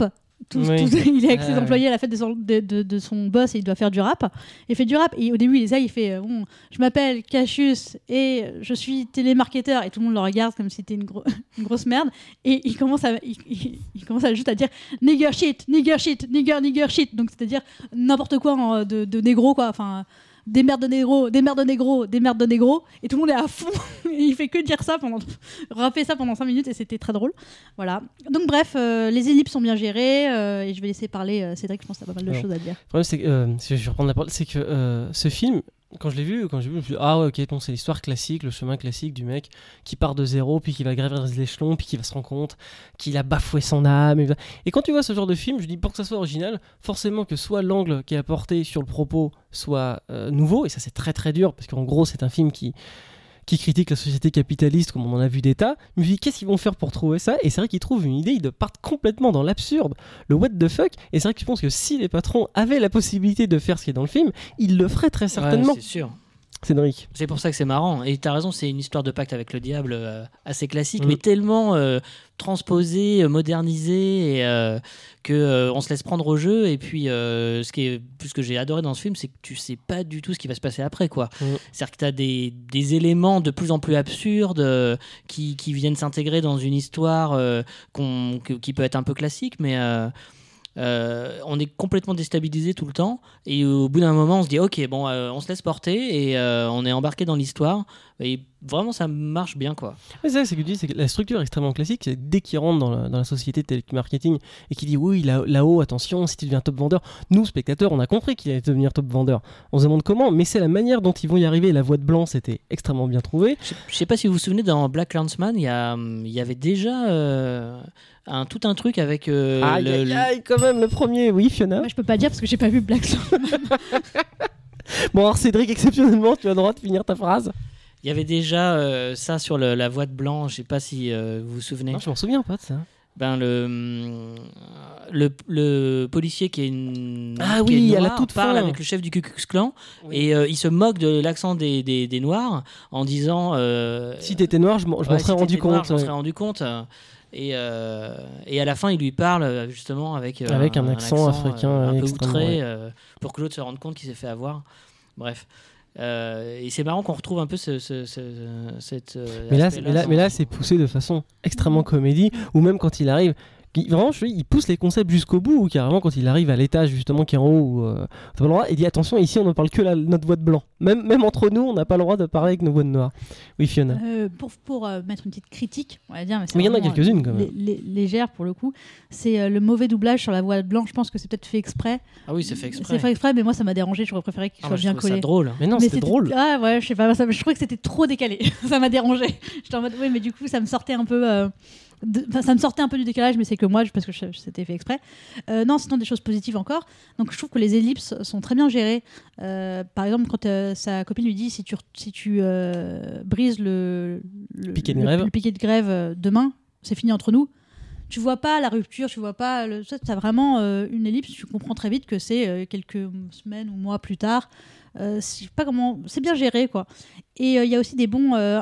tout, Oui. tout- il est avec ses Ah, employés à la fête de son, de, de- de son boss et il doit faire du rap. Il fait du rap et au début, il est ça, il fait euh, bon, je m'appelle Cassius et je suis télémarketeur et tout le monde le regarde comme si c'était une, gro- une grosse merde et il commence à il, il- il commence à juste à dire nigger shit, nigger shit, nigger nigger shit. Donc c'est-à-dire n'importe quoi en- de, de négro quoi, enfin des merdes de négro, des merdes de négro, des merdes de négro et tout le monde est à fond. Et il fait que dire ça pendant rapper ça pendant cinq minutes et c'était très drôle. Voilà. Donc bref, euh, les ellipses sont bien gérées euh, et je vais laisser parler euh, Cédric, je pense que t'as pas mal de Alors, choses à dire. Le problème, c'est que, euh, si je vais reprendre la parole, c'est que euh, ce film, quand je l'ai vu, quand j'ai vu, je me suis dit, ah ouais, ok, bon, c'est l'histoire classique, le chemin classique du mec qui part de zéro, puis qui va gravir les échelons, puis qui va se rendre compte qu'il a bafoué son âme. Et, et quand tu vois ce genre de film, je dis, pour que ça soit original, forcément que soit l'angle qui est apporté sur le propos soit euh, nouveau, et ça c'est très très dur, parce qu'en gros, c'est un film qui qui critique la société capitaliste comme on en a vu des tas. Je me dis qu'est-ce qu'ils vont faire pour trouver ça, et c'est vrai qu'ils trouvent une idée, ils partent complètement dans l'absurde, le what the fuck, et c'est vrai que je pense que si les patrons avaient la possibilité de faire ce qui est dans le film, ils le feraient très certainement. Ouais, c'est sûr. Cédric. C'est pour ça que c'est marrant. Et t'as raison, c'est une histoire de pacte avec le diable euh, assez classique, Mm. mais tellement euh, transposée, euh, modernisée, et, euh, que euh, on se laisse prendre au jeu. Et puis, euh, ce qui est plus ce que j'ai adoré dans ce film, c'est que tu sais pas du tout ce qui va se passer après, quoi. Mm. C'est-à-dire que t'as des, des éléments de plus en plus absurdes euh, qui, qui viennent s'intégrer dans une histoire euh, qu'on, que- qui peut être un peu classique, mais euh, euh, on est complètement déstabilisé tout le temps. Et au bout d'un moment, on se dit ok, bon, euh, on se laisse porter et euh, on est embarqué dans l'histoire. Et vraiment, ça marche bien, quoi. Mais c'est ça, c'est que tu dis, c'est que la structure est extrêmement classique. C'est dès qu'il rentre dans la, dans la société de télémarketing et qu'il dit oui, là- là-haut, attention, si tu deviens top vendeur, nous, spectateurs, on a compris qu'il allait devenir top vendeur. On se demande comment, mais c'est la manière dont ils vont y arriver. La voix de blanc, c'était extrêmement bien trouvé. Je sais- je sais pas si vous vous souvenez, dans Black Clansman, il y, a, hum, il y avait déjà euh, un, tout un truc avec euh, Aïe, le- aïe, le- aïe, quand même, le premier, oui, Fiona. Moi, je peux pas dire parce que j'ai pas vu Black Swan. Bon, alors Cédric, exceptionnellement, tu as le droit de finir ta phrase. il y avait déjà euh, ça sur le- la voix de blanc. Je sais pas si euh, vous vous souvenez. Non, je m'en souviens pas de ça. Ben le, hum, le le policier qui est une Ah qui est oui, à la noir toute parle fin. avec le chef du Ku Klux Klan Oui. et euh, il se moque de l'accent des, des, des noirs en disant euh, Si t'étais noir, je m'en je m'en ouais, serais si rendu t'étais noir, compte. je m'en ouais. serais rendu compte euh, et euh, et à la fin il lui parle euh, justement avec euh, Avec un accent africain, euh, un ouais, peu extrêmement, outré ouais. euh, pour que l'autre se rende compte qu'il s'est fait avoir. Bref. Euh, et c'est marrant qu'on retrouve un peu ce, ce, ce- cette. euh, Mais là, aspect-là mais là, dans- mais là, c'est poussé de façon extrêmement comédie, ou même quand il arrive, il, vraiment, je te dis, il pousse les concepts jusqu'au bout, ou carrément quand il arrive à l'étage justement qui est en haut, où, euh, t'as pas le droit, il dit attention, ici on ne parle que la, notre voix de blanc. Même, même entre nous, on n'a pas le droit de parler avec nos voix de noir. Oui, Fiona. Euh, pour pour euh, mettre une petite critique, on va dire, mais, c'est Mais il y en a vraiment, quelques-unes, euh, quand même. lé- lé- légère pour le coup, c'est euh, le mauvais doublage sur la voix blanche. Je pense que c'est peut-être fait exprès. Ah oui, c'est fait exprès. C'est fait exprès, mais moi ça m'a dérangé. J'aurais préféré qu'il Ah, soit moi, je bien trouve ça collé. drôle. Mais non, Mais c'était drôle. Ah ouais, je sais pas, ça- je trouvais que c'était trop décalé. Ça m'a dérangé. J'étais en mode oui, mais du coup ça me sortait un peu. euh, de- enfin, ça me sortait un peu du décalage, mais c'est que moi, je- parce que je- c'était fait exprès. Euh, non, sinon des choses positives encore. Donc je trouve que les ellipses sont très bien gérées. Euh, par exemple, quand euh, sa copine lui dit si tu, si tu euh, brises le, le, Piquet de le- grève. le piquet de grève euh, demain, c'est fini entre nous. Tu vois pas la rupture, tu vois pas. Le... Tu as vraiment euh, une ellipse, tu comprends très vite que c'est euh, quelques semaines ou mois plus tard. Euh, je sais pas comment. C'est bien géré, quoi. Et il y a aussi des bons euh,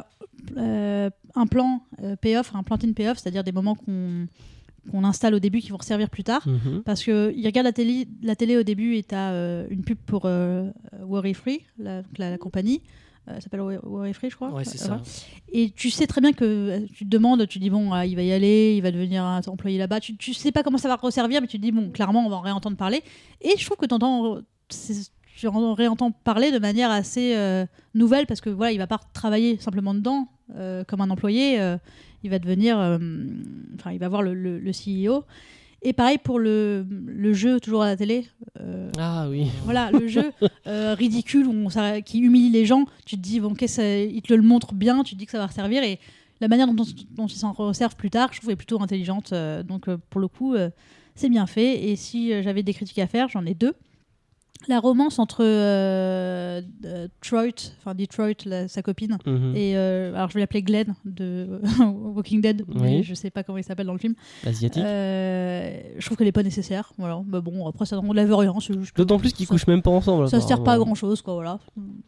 euh, implants euh, payoff, un planting payoff, c'est-à-dire des moments qu'on qu'on installe au début qui vont servir plus tard. Mhm. Parce qu'il regarde la télé, la télé au début et tu as une pub pour euh, Worry Free, la, donc la, la compagnie. Euh, elle s'appelle Worry Worry Free, je crois. Ouais, c'est Euh, ça. voilà. Et tu sais très bien que euh, tu te demandes, tu te dis, bon, ah, il va y aller, il va devenir un employé là-bas. Tu, tu sais pas comment ça va resservir, mais tu te dis, bon, clairement, on va en réentendre parler. Et je trouve que t'entends, c'est- tu en réentends parler de manière assez euh, nouvelle, parce que voilà, il va pas travailler simplement dedans euh, comme un employé. euh, il va devenir, euh, enfin, il va voir le, le, le C E O. Et pareil pour le, le jeu, toujours à la télé. euh, Ah oui. voilà, le jeu euh, ridicule où on, ça- qui humilie les gens. Tu te dis, bon, ok, ça- il te le montre bien, tu te dis que ça va servir. Et la manière dont, dont il s'en resservent plus tard, je trouve, est plutôt intelligente. euh, donc, euh, pour le coup, euh, c'est bien fait. Et si euh, j'avais des critiques à faire, j'en ai deux. La romance entre euh, euh, Troy, enfin Detroit, la- sa copine, Mhm. et euh, alors je vais l'appeler Glenn de Walking Dead, Oui. mais je sais pas comment il s'appelle dans le film. Asiatique. Euh, je trouve qu'elle est pas nécessaire. Voilà. Mais bon, après ça ne lève rien. c'est juste que D'autant plus qu'ils ça- couchent même pas ensemble. Ça se sert pas à apparemment. grand chose, quoi. Voilà.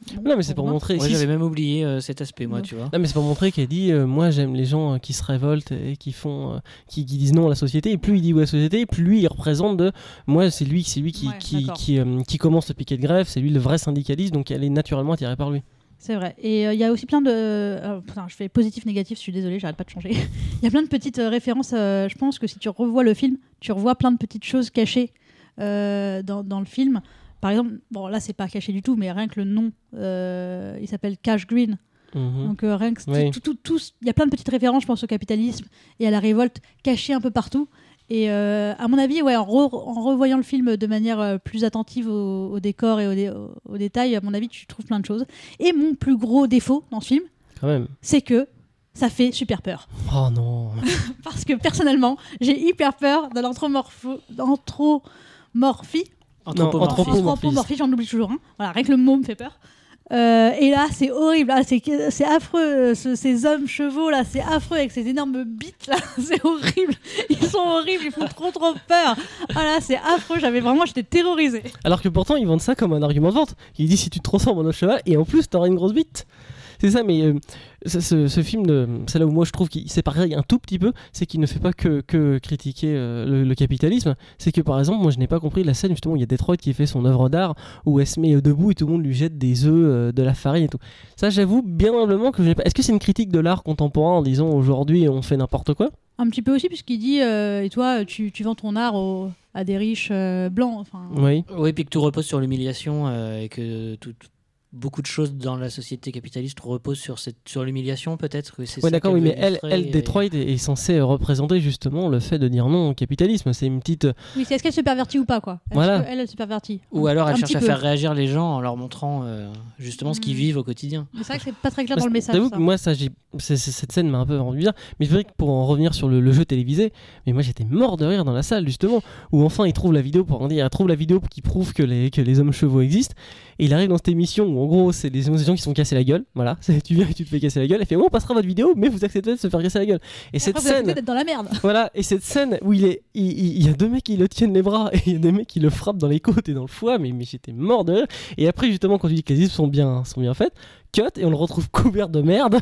Non, mais c'est pour moi. montrer. Ouais, si, j'avais même oublié euh, cet aspect, moi, Ouais. tu vois. Non, mais c'est pour montrer qu'elle dit euh, moi j'aime les gens euh, qui se révoltent et qui font euh, qui, qui disent non à la société, et plus il dit oui à la société, plus lui il représente de moi c'est lui c'est lui qui Ouais, qui, d'accord. qui, euh, qui commence le piquet de grève, c'est lui le vrai syndicaliste, donc elle est naturellement attirée par lui. C'est vrai. Et il euh, y a aussi plein de. Euh, putain, je fais positif, négatif, je suis désolée, j'arrête pas de changer. Il y a plein de petites euh, références. euh, je pense que si tu revois le film, tu revois plein de petites choses cachées euh, dans, dans le film. Par exemple, bon là c'est pas caché du tout, mais rien que le nom, euh, il s'appelle Cash Green. Mhm. Donc euh, rien que Oui. tout, tout, tout, il y a plein de petites références, je pense, au capitalisme et à la révolte cachées un peu partout. Et euh, à mon avis, ouais, en, re- en revoyant le film de manière euh, plus attentive au, au décor et au, dé- au- au détail, à mon avis, tu trouves plein de choses. Et mon plus gros défaut dans ce film, Quand même. c'est que ça fait super peur. Oh non. Parce que personnellement, j'ai hyper peur de l'anthropomorpho- l'anthropomorphie. Anthropomorphisme. Anthropomorphie, j'en oublie toujours un. Voilà, rien que le mot me fait peur. Euh, et là, c'est horrible. Ah, c'est, que- c'est affreux. euh, ce- ces hommes chevaux là, c'est affreux avec ces énormes bites là. C'est horrible. Ils sont horribles. Ils font trop trop peur. Ah là, c'est affreux. J'avais vraiment, j'étais terrorisée. Alors que pourtant ils vendent ça comme un argument de vente. Il dit si tu te transformes en un cheval et en plus t'auras une grosse bite. C'est ça, mais euh, ça, ce, ce film, de, c'est là où moi je trouve qu'il s'est pareil un tout petit peu, c'est qu'il ne fait pas que, que critiquer euh, le, le capitalisme. C'est que par exemple, moi je n'ai pas compris la scène justement où il y a Detroit qui fait son œuvre d'art, où elle se met euh, debout et tout le monde lui jette des œufs, euh, de la farine et tout. Ça, j'avoue bien humblement que je n'ai pas. Est-ce que c'est une critique de l'art contemporain en disant aujourd'hui on fait n'importe quoi? Un petit peu aussi, puisqu'il dit euh, et toi, tu, tu vends ton art au- à des riches euh, blancs. Enfin, Oui. Oui, puis que tout repose sur l'humiliation euh, et que tout, beaucoup de choses dans la société capitaliste reposent sur, cette, sur l'humiliation, peut-être. Que c'est Ouais, ça d'accord, qu'elle oui, veut mais elle, illustrer elle et- Detroit est, est censée représenter justement le fait de dire non au capitalisme. C'est une petite. oui, c'est est-ce qu'elle se pervertit ou pas, quoi. Est-ce Voilà. que elle, elle se pervertit. Ou alors elle Un cherche petit à peu. faire réagir les gens en leur montrant euh, justement ce qu'ils Mm. vivent au quotidien. Mais c'est vrai que c'est pas très clair dans le message. J'avoue ça. que moi, ça, j'ai- c'est- c'est- cette scène m'a un peu rendu bizarre. Mais c'est vrai que pour en revenir sur le, le jeu télévisé, mais moi j'étais mort de rire dans la salle justement, où enfin il trouve la vidéo pour en dire, il trouve la vidéo qui prouve que les, que les hommes chevaux existent. Et il arrive dans cette émission où en gros c'est des, des gens qui se sont cassés la gueule. Voilà, c'est- tu viens et tu te fais casser la gueule. Elle fait bon, on passera votre vidéo, mais vous acceptez de se faire casser la gueule. Et Et cette après, vous acceptez scène, d'être dans la merde. voilà, et cette scène où il est, il, il- il y a deux mecs qui le tiennent les bras et il y a des mecs qui le frappent dans les côtes et dans le foie, mais, mais j'étais mort de rire. Et après justement quand tu dis que les istres sont bien, sont bien faites, cut et on le retrouve couvert de merde.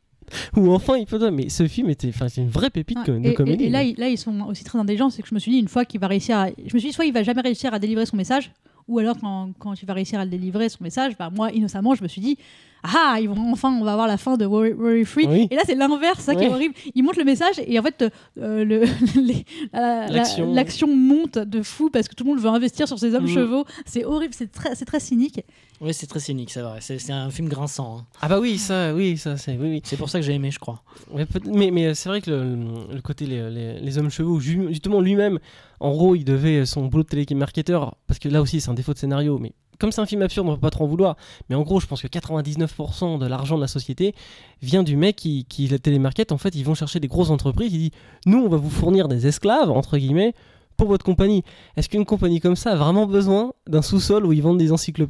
Où enfin il peut. Mais ce film était, enfin c'est une vraie pépite Ouais, de et, comédie. et- et là, ils- là, ils sont aussi très intelligents. C'est que je me suis dit, une fois qu'il va réussir à. Je me suis dit, soit il va jamais réussir à délivrer son message, ou alors quand, quand il va réussir à le délivrer, son message, bah, moi, innocemment, je me suis dit, ah, ils vont enfin, on va avoir la fin de Worry, Worry Free. Oui. Et là, c'est l'inverse, ça qui est Ouais. horrible. Ils montent le message et en fait, euh, le, les- la- la- L'action. l'action monte de fou parce que tout le monde veut investir sur ces hommes Mhm. chevaux. C'est horrible, c'est très, c'est très cynique. Oui, c'est très cynique, c'est vrai. C'est c'est un film grinçant. hein. Ah bah oui, ça, oui, ça, c'est, oui, oui. C'est pour ça que j'ai aimé, je crois. Mais, peut- mais, mais c'est vrai que le, le côté les, les, les hommes chevaux, ju- justement lui-même, en gros, il devait son boulot de télémarketeur, parce que là aussi c'est un défaut de scénario, mais comme c'est un film absurde, on peut pas trop en vouloir. Mais en gros, je pense que quatre-vingt-dix-neuf pour cent de l'argent de la société vient du mec qui, qui la télémarket. En fait, ils vont chercher des grosses entreprises. Il dit, nous, on va vous fournir des esclaves, entre guillemets, pour votre compagnie. Est-ce qu'une compagnie comme ça a vraiment besoin d'un sous-sol où ils vendent des encyclopédies ?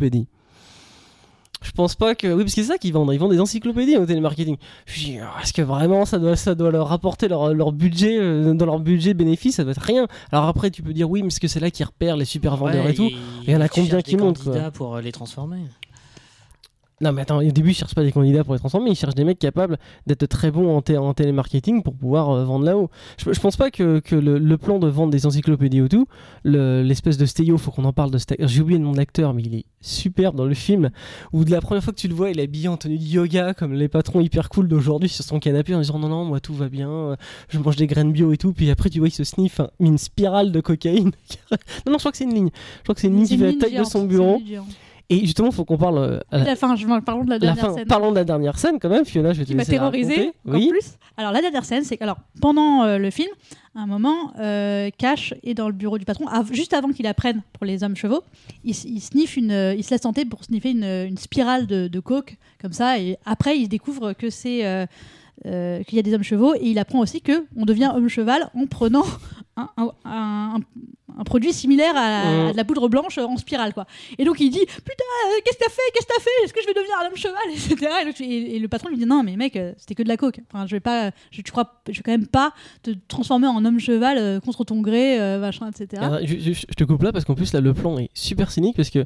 Je pense pas que. Oui, parce que c'est ça qu'ils vendent. Ils vendent des encyclopédies au télémarketing. Je me dis, est-ce que vraiment ça doit, ça doit leur rapporter leur, leur budget, euh, dans leur budget bénéfice, ça doit être rien. Alors après, tu peux dire oui, mais est-ce que c'est là qu'ils repèrent les super vendeurs Ouais, et tout. Il y en a tu combien cherches qui des montent, quoi. candidats pour euh, les transformer. Non, mais attends, au début, ils cherchent pas des candidats pour les transformer, ils cherchent des mecs capables d'être très bons en, té- en télémarketing pour pouvoir euh, vendre là-haut. Je, je pense pas que, que le, le plan de vendre des encyclopédies ou tout, le- l'espèce de stéio, faut qu'on en parle de cet acteur. J'ai oublié le nom de l'acteur, mais il est superbe dans le film. Où de la première fois que tu le vois, il est habillé en tenue de yoga, comme les patrons hyper cool d'aujourd'hui sur son canapé, en disant non, non, moi tout va bien, euh, je mange des graines bio et tout. Puis après, tu vois, il se sniffe un- une spirale de cocaïne. non, non, je crois que c'est une ligne. Je crois que c'est une ligne qui fait la taille de son bureau. Et justement, faut qu'on parle. euh, à la- La fin, je parlons de la la dernière fin, scène. parlons de la dernière scène quand même, Fiona, je vais te Qui m'a laisser terrorisé raconter. encore Oui. plus. Alors la dernière scène, c'est que alors pendant euh, le film, à un moment, euh, Cash est dans le bureau du patron, av- juste avant qu'il apprenne pour les hommes chevaux, il, s- il sniffe une, euh, il se laisse tenter pour sniffer une, une spirale de, de coke comme ça, et après il découvre que c'est euh, euh, qu'il y a des hommes chevaux, et il apprend aussi que on devient homme cheval en prenant un, un- un- un- un produit similaire à, Mm. à de la poudre blanche en spirale, quoi. Et donc il dit putain, euh, qu'est-ce que t'as fait, qu'est-ce que t'as fait, est-ce que je vais devenir un homme cheval, et cetera. Et, donc, et- et le patron lui dit non mais mec, euh, c'était que de la coke. Enfin, je vais pas, je, tu crois, je vais quand même pas te transformer en homme cheval euh, contre ton gré, euh, machin, et cetera. Alors, je, je- je te coupe là parce qu'en plus là le plan est super cynique parce que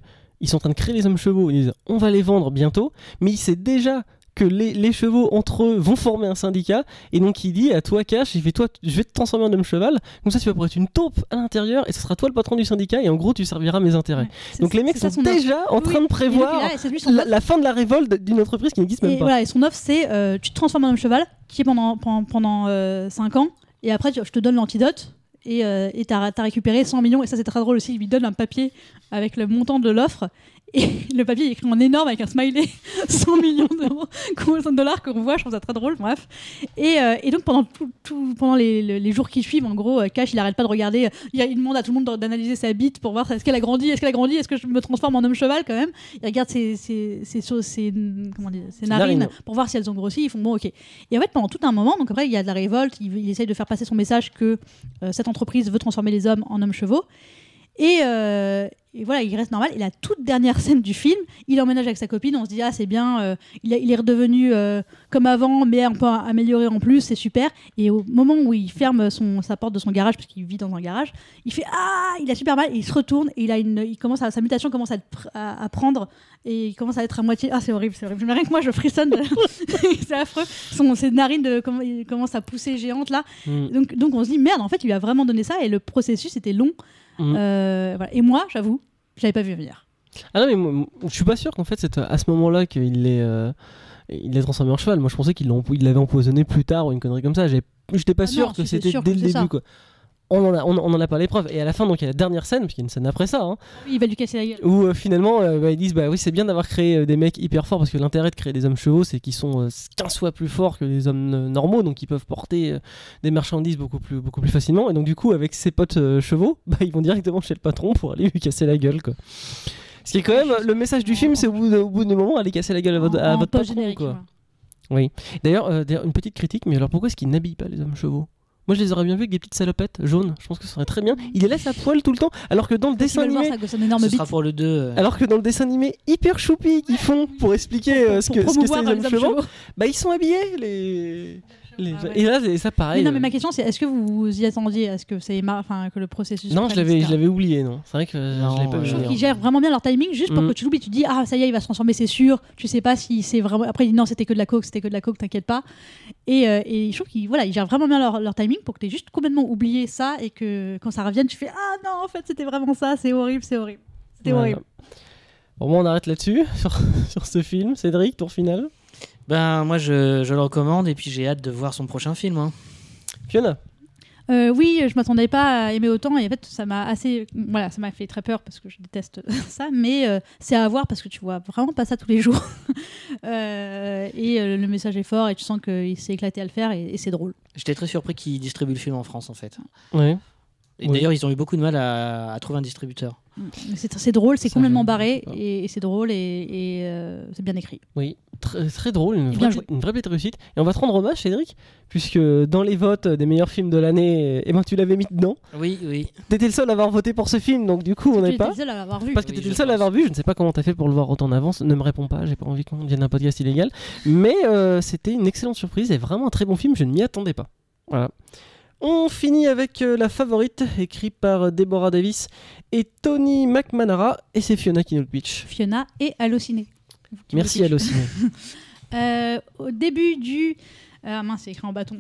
ils sont en train de créer les hommes chevaux, ils disent on va les vendre bientôt, mais il sait déjà que les, les chevaux entre eux vont former un syndicat, et donc il dit à toi Cash, il fait toi, je vais te transformer en homme cheval, comme ça tu vas pouvoir être une taupe à l'intérieur, et ce sera toi le patron du syndicat, et en gros tu serviras mes intérêts. Ouais. Donc C'est- les mecs c'est sont ça son déjà offre. en Oui. train de Et prévoir donc, là, c'est lui, son la, offre. la fin de la révolte d'une entreprise qui n'existe même Et pas. voilà, et son offre, c'est euh, tu te transformes en homme cheval, qui est pendant, pendant, pendant euh, cinq ans, et après tu- je te donne l'antidote, et euh, et t'as as récupéré cent millions, et ça c'est très drôle aussi, il lui donne un papier avec le montant de l'offre, et le papier est écrit en énorme avec un smiley, cent millions d'euros, combien de dollars qu'on voit, je trouve ça très drôle, bref. Et, euh, et donc pendant, tout, tout- pendant les, les- les jours qui suivent, en gros, euh, Cash il arrête pas de regarder, il, il demande à tout le monde d'analyser sa bite pour voir est-ce qu'elle a grandi, est-ce qu'elle a grandi, est-ce que je me transforme en homme cheval quand même. Il regarde ses, ses, ses, choses- ses- comment dire, ses narines, narines. pour voir si elles ont grossi, ils font bon ok. Et en fait pendant tout un moment, donc après il y a de la révolte, il, il essaye de faire passer son message que euh, cette entreprise veut transformer les hommes en hommes chevaux. Et, euh, et voilà, il reste normal. Et la toute dernière scène du film, il emménage avec sa copine. On se dit, ah, c'est bien, euh, il, a- il est redevenu euh, comme avant, mais un peu amélioré en plus, c'est super. Et au moment où il ferme son, sa porte de son garage, parce qu'il vit dans un garage, il fait, ah, il a super mal. Et il se retourne et il a une, il commence à, sa mutation commence à, être pr- à, à prendre. Et il commence à être à moitié. Ah, c'est horrible, c'est horrible. Rien que moi, je frissonne. C'est affreux. Son, ses narines de, comment, il commence à pousser géantes là. Mm. Donc, donc on se dit, merde, en fait, il lui a vraiment donné ça. Et le processus était long. Mm. Euh, voilà. Et moi, j'avoue, j'avais pas vu venir. Ah non, mais moi, moi, je suis pas sûr qu'en fait c'est à ce moment-là qu'il l'ait euh, il l'ait transformé en cheval. Moi je pensais qu'il l'ont- il l'avait empoisonné plus tard ou une connerie comme ça. J'ai- J'étais pas Ah sûr non, que si, c'est c'était sûr dès que le c'est début ça. quoi. On en, a, on, on en a pas les preuves. Et à la fin, donc il y a la dernière scène, parce qu'il y a une scène après ça, hein, Il va lui casser la gueule. où euh, finalement euh, bah, ils disent bah oui, c'est bien d'avoir créé euh, des mecs hyper forts, parce que l'intérêt de créer des hommes chevaux, c'est qu'ils sont euh, quinze fois plus forts que les hommes euh, normaux, donc ils peuvent porter euh, des marchandises beaucoup plus, beaucoup plus facilement. Et donc du coup, avec ses potes euh, chevaux, bah, ils vont directement chez le patron pour aller lui casser la gueule, quoi. Ce qui est quand même euh, le message du film, c'est au bout de, au bout d'un moment aller casser la gueule à votre, à En- en votre patron, post-générique, quoi. voilà. Oui. D'ailleurs, euh, d'ailleurs, une petite critique, mais alors pourquoi est-ce qu'ils n'habillent pas les hommes chevaux? Moi, je les aurais bien vus avec des petites salopettes jaunes. Je pense que ce serait très bien. Ils les laissent à poil tout le temps, alors que dans le Quand ils dessin veulent voir animé, sa- son énorme Ce bite. sera pour le deux. euh. alors que dans le dessin animé hyper choupi qu'ils font pour expliquer euh, ce Pour que ce que c'est promouvoir les hommes les hommes chevaux, chevaux. bah ils sont habillés les. les- Ah ouais. Et là, c'est ça pareil. Mais non, mais euh, ma question c'est est-ce que vous vous y attendiez à ce que c'est mar- enfin que le processus Non, je prenne, l'avais, et je cetera. l'avais oublié, non. C'est vrai que euh, Non, je l'avais pas euh, vu. Je trouve venir. qu'ils gèrent vraiment bien leur timing juste pour Mm. que tu l'oublies. Tu dis ah ça y est il va se transformer c'est sûr. Tu sais pas si c'est vraiment. Après il dit non c'était que de la coke c'était que de la coke t'inquiète pas. Et, euh, et je trouve qu'ils voilà ils gèrent vraiment bien leur, leur timing pour que tu aies juste complètement oublié ça et que quand ça revienne tu fais ah non en fait c'était vraiment ça c'est horrible c'est horrible c'était Voilà. horrible. Bon, moi, on arrête là-dessus, sur, sur ce film. Cédric, tour final. Ben, moi, je, je le recommande et puis j'ai hâte de voir son prochain film. hein. Fiona. Euh, oui, je m'attendais pas à aimer autant et en fait ça m'a assez, voilà, ça m'a fait très peur parce que je déteste ça, mais euh, c'est à voir parce que tu vois vraiment pas ça tous les jours Euh, et euh, le message est fort et tu sens qu'il s'est éclaté à le faire et, et c'est drôle. J'étais très surpris qu'ils distribuent le film en France, en fait. Ouais. Et Oui. d'ailleurs, ils ont eu beaucoup de mal à, à trouver un distributeur. Mais C'est c'est drôle, c'est Ça, complètement je- barré je sais pas. et, et c'est drôle et, et, euh, c'est bien écrit. Oui, très, très drôle, une Et bien vraie, joué. une vraie bête réussite. Et on va te rendre hommage, Cédric, puisque dans les votes des meilleurs films de l'année, eh ben, tu l'avais mis dedans. Oui, oui. T'étais le seul à avoir voté pour ce film, donc du coup, on Tu n'est étais pas. le seul à l'avoir vu. Parce que Oui, t'étais je le seul à pense. l'avoir vu, je ne sais pas comment t'as fait pour le voir autant en avance, ne me réponds pas, j'ai pas envie qu'on vienne d'un podcast illégal. Mais euh, c'était une excellente surprise et vraiment un très bon film, je ne m'y attendais pas. Voilà. On finit avec euh, La Favorite, écrit par euh, Deborah Davis et Tony McManara, et c'est Fiona qui nous le pitch. Fiona et Allociné. Qui Merci me à le pitch. Allociné. Euh, au début du ah mince c'est écrit en bâton.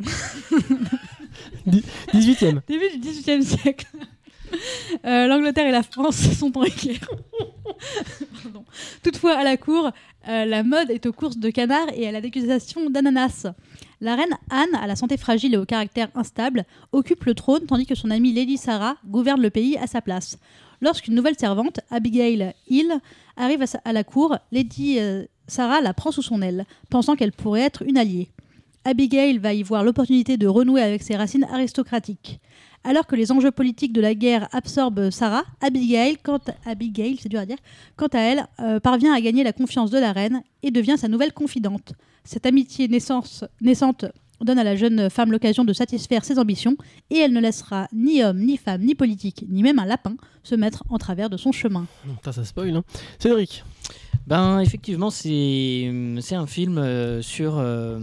dix-huitième. Début du dix-huitième siècle. Euh, L'Angleterre et la France sont en guerre. Pardon. Toutefois, à la cour, euh, la mode est aux courses de canards et à la dégustation d'ananas. La reine Anne, à la santé fragile et au caractère instable, occupe le trône tandis que son amie Lady Sarah gouverne le pays à sa place. Lorsqu'une nouvelle servante, Abigail Hill, arrive à, sa- à la cour, Lady euh, Sarah la prend sous son aile, pensant qu'elle pourrait être une alliée. Abigail va y voir l'opportunité de renouer avec ses racines aristocratiques. Alors que les enjeux politiques de la guerre absorbent Sarah, Abigail, quant à, Abigail, c'est dur à dire, quant à elle, euh, parvient à gagner la confiance de la reine et devient sa nouvelle confidente. Cette amitié naissance, naissante donne à la jeune femme l'occasion de satisfaire ses ambitions et elle ne laissera ni homme, ni femme, ni politique, ni même un lapin se mettre en travers de son chemin. Putain, ça spoil, hein. Cédric. Ben, effectivement, c'est c'est un film euh, sur euh,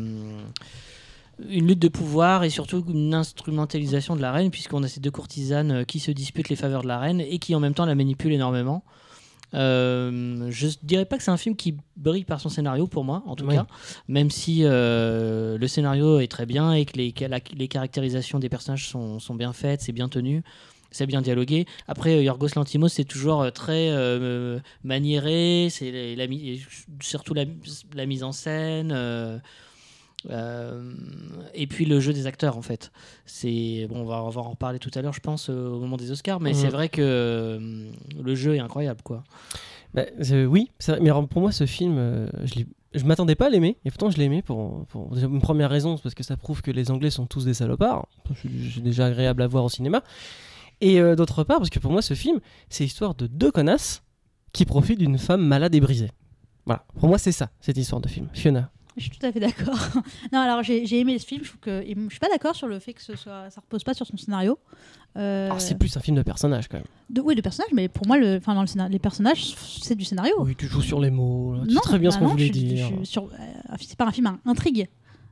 une lutte de pouvoir et surtout une instrumentalisation de la reine, puisqu'on a ces deux courtisanes euh, qui se disputent les faveurs de la reine et qui en même temps la manipulent énormément. Euh, je dirais pas que c'est un film qui brille par son scénario pour moi, en tout Oui. cas, même si euh, le scénario est très bien et que les, que la- les caractérisations des personnages sont, sont bien faites, c'est bien tenu, c'est bien dialogué. Après, Yorgos Lanthimos, c'est toujours euh, très euh, maniéré, c'est la, la mi- surtout la, la mise en scène. euh, euh, et puis le jeu des acteurs en fait, c'est bon, on va, on va en reparler tout à l'heure, je pense, euh, au moment des Oscars, mais Mhm. c'est vrai que euh, le jeu est incroyable, quoi. Bah, euh, oui, c'est vrai, mais alors, pour moi, ce film, euh, je l'ai- je m'attendais pas à l'aimer, et pourtant je l'ai aimé pour, pour déjà, une première raison, c'est parce que ça prouve que les Anglais sont tous des salopards. C'est c'est déjà agréable à voir au cinéma. Et euh, d'autre part, parce que pour moi, ce film, c'est l'histoire de deux connasses qui profitent d'une femme malade et brisée. Voilà, pour moi, c'est ça, cette histoire de film. Fiona. Je suis tout à fait d'accord. Non, alors j'ai j'ai aimé ce film. Je trouve que et je suis pas d'accord sur le fait que ce soit, ça repose pas sur son scénario. Euh, Alors, c'est plus un film de personnages quand même. de, oui, de personnages, mais pour moi, le, enfin dans le scénario, les personnages, c'est du scénario. Oui, tu joues sur les mots, là. Tu sais Non, très bien bah ce qu'on non, voulait je suis- dire. je suis sur- euh, c'est pas un film à intrigue.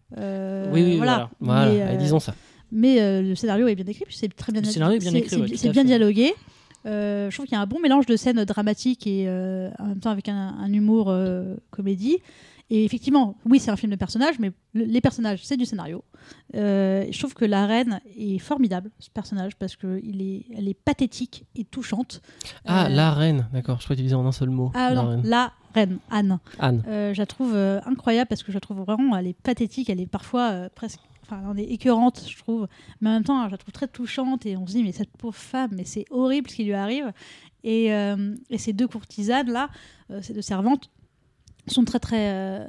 Euh, Oui, oui, voilà. Voilà, Mais, allez, euh, disons ça. Mais euh, le scénario est bien écrit, puis c'est très bien. Le scénario est bien c'est- écrit, c'est- ouais, tout c'est à bien fait. dialogué. Euh, je trouve qu'il y a un bon mélange de scènes dramatiques et euh, en même temps avec un, un humour euh, comédie. Et effectivement, oui, c'est un film de personnages, mais le- les personnages, c'est du scénario. Euh, je trouve que la reine est formidable, ce personnage, parce qu'elle est, elle est pathétique et touchante. Ah, Euh, la reine, d'accord, je crois que tu disais en un seul mot. Ah la non, reine. la reine, Anne. Anne. Euh, je la trouve euh, incroyable parce que je la trouve vraiment, elle est pathétique, elle est parfois euh, presque, enfin, elle est écœurante, je trouve, mais en même temps, je la trouve très touchante et on se dit, mais cette pauvre femme, mais c'est horrible ce qui lui arrive. Et, euh, et ces deux courtisanes là, euh, ces deux servantes, sont très très euh,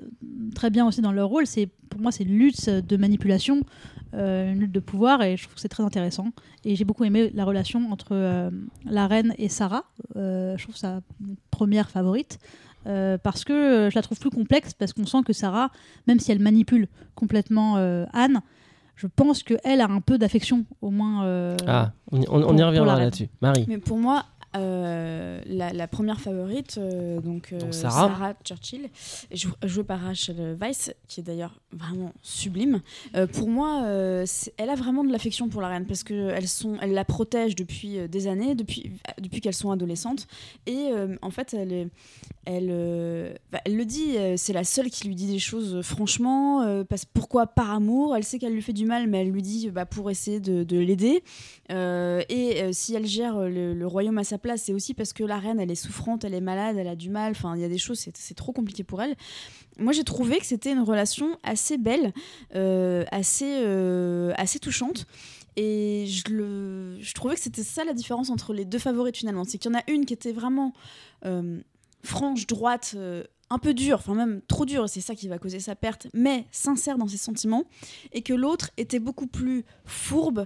très bien aussi dans leur rôle. C'est pour moi c'est une lutte de manipulation, euh, une lutte de pouvoir, et je trouve que c'est très intéressant. Et j'ai beaucoup aimé la relation entre euh, la reine et Sarah. Euh, je trouve ça ma première favorite. Euh, parce que je la trouve plus complexe, parce qu'on sent que Sarah, même si elle manipule complètement euh, Anne, je pense qu'elle a un peu d'affection, au moins. euh, Ah, on, y- on- on pour- y pour la reviendra reine. là-dessus. Marie. Mais pour moi, euh, la, la première favorite, euh, donc, euh, Donc Sarah. Sarah Churchill, jou- jouée par Rachel Weisz, qui est d'ailleurs vraiment sublime. Euh, pour moi, euh, c'est- elle a vraiment de l'affection pour la reine parce que elles sont, elle la protège depuis euh, des années, depuis, depuis qu'elles sont adolescentes. Et euh, en fait, elle, est- elle, euh, bah, elle le dit, euh, c'est la seule qui lui dit des choses euh, franchement. euh, parce, pourquoi par amour? Elle sait qu'elle lui fait du mal, mais elle lui dit bah, pour essayer de, de l'aider. Euh, et euh, si elle gère le, le royaume à sa place, c'est aussi parce que la reine, elle est souffrante, elle est malade, elle a du mal. Enfin, il y a des choses, c'est, c'est trop compliqué pour elle. Moi, j'ai trouvé que c'était une relation assez belle, euh, assez, euh, assez touchante. Et je, le, je trouvais que c'était ça la différence entre les deux favorites finalement. C'est qu'il y en a une qui était vraiment euh, franche, droite, euh, un peu dure, enfin même trop dure, et c'est ça qui va causer sa perte, mais sincère dans ses sentiments. Et que l'autre était beaucoup plus fourbe,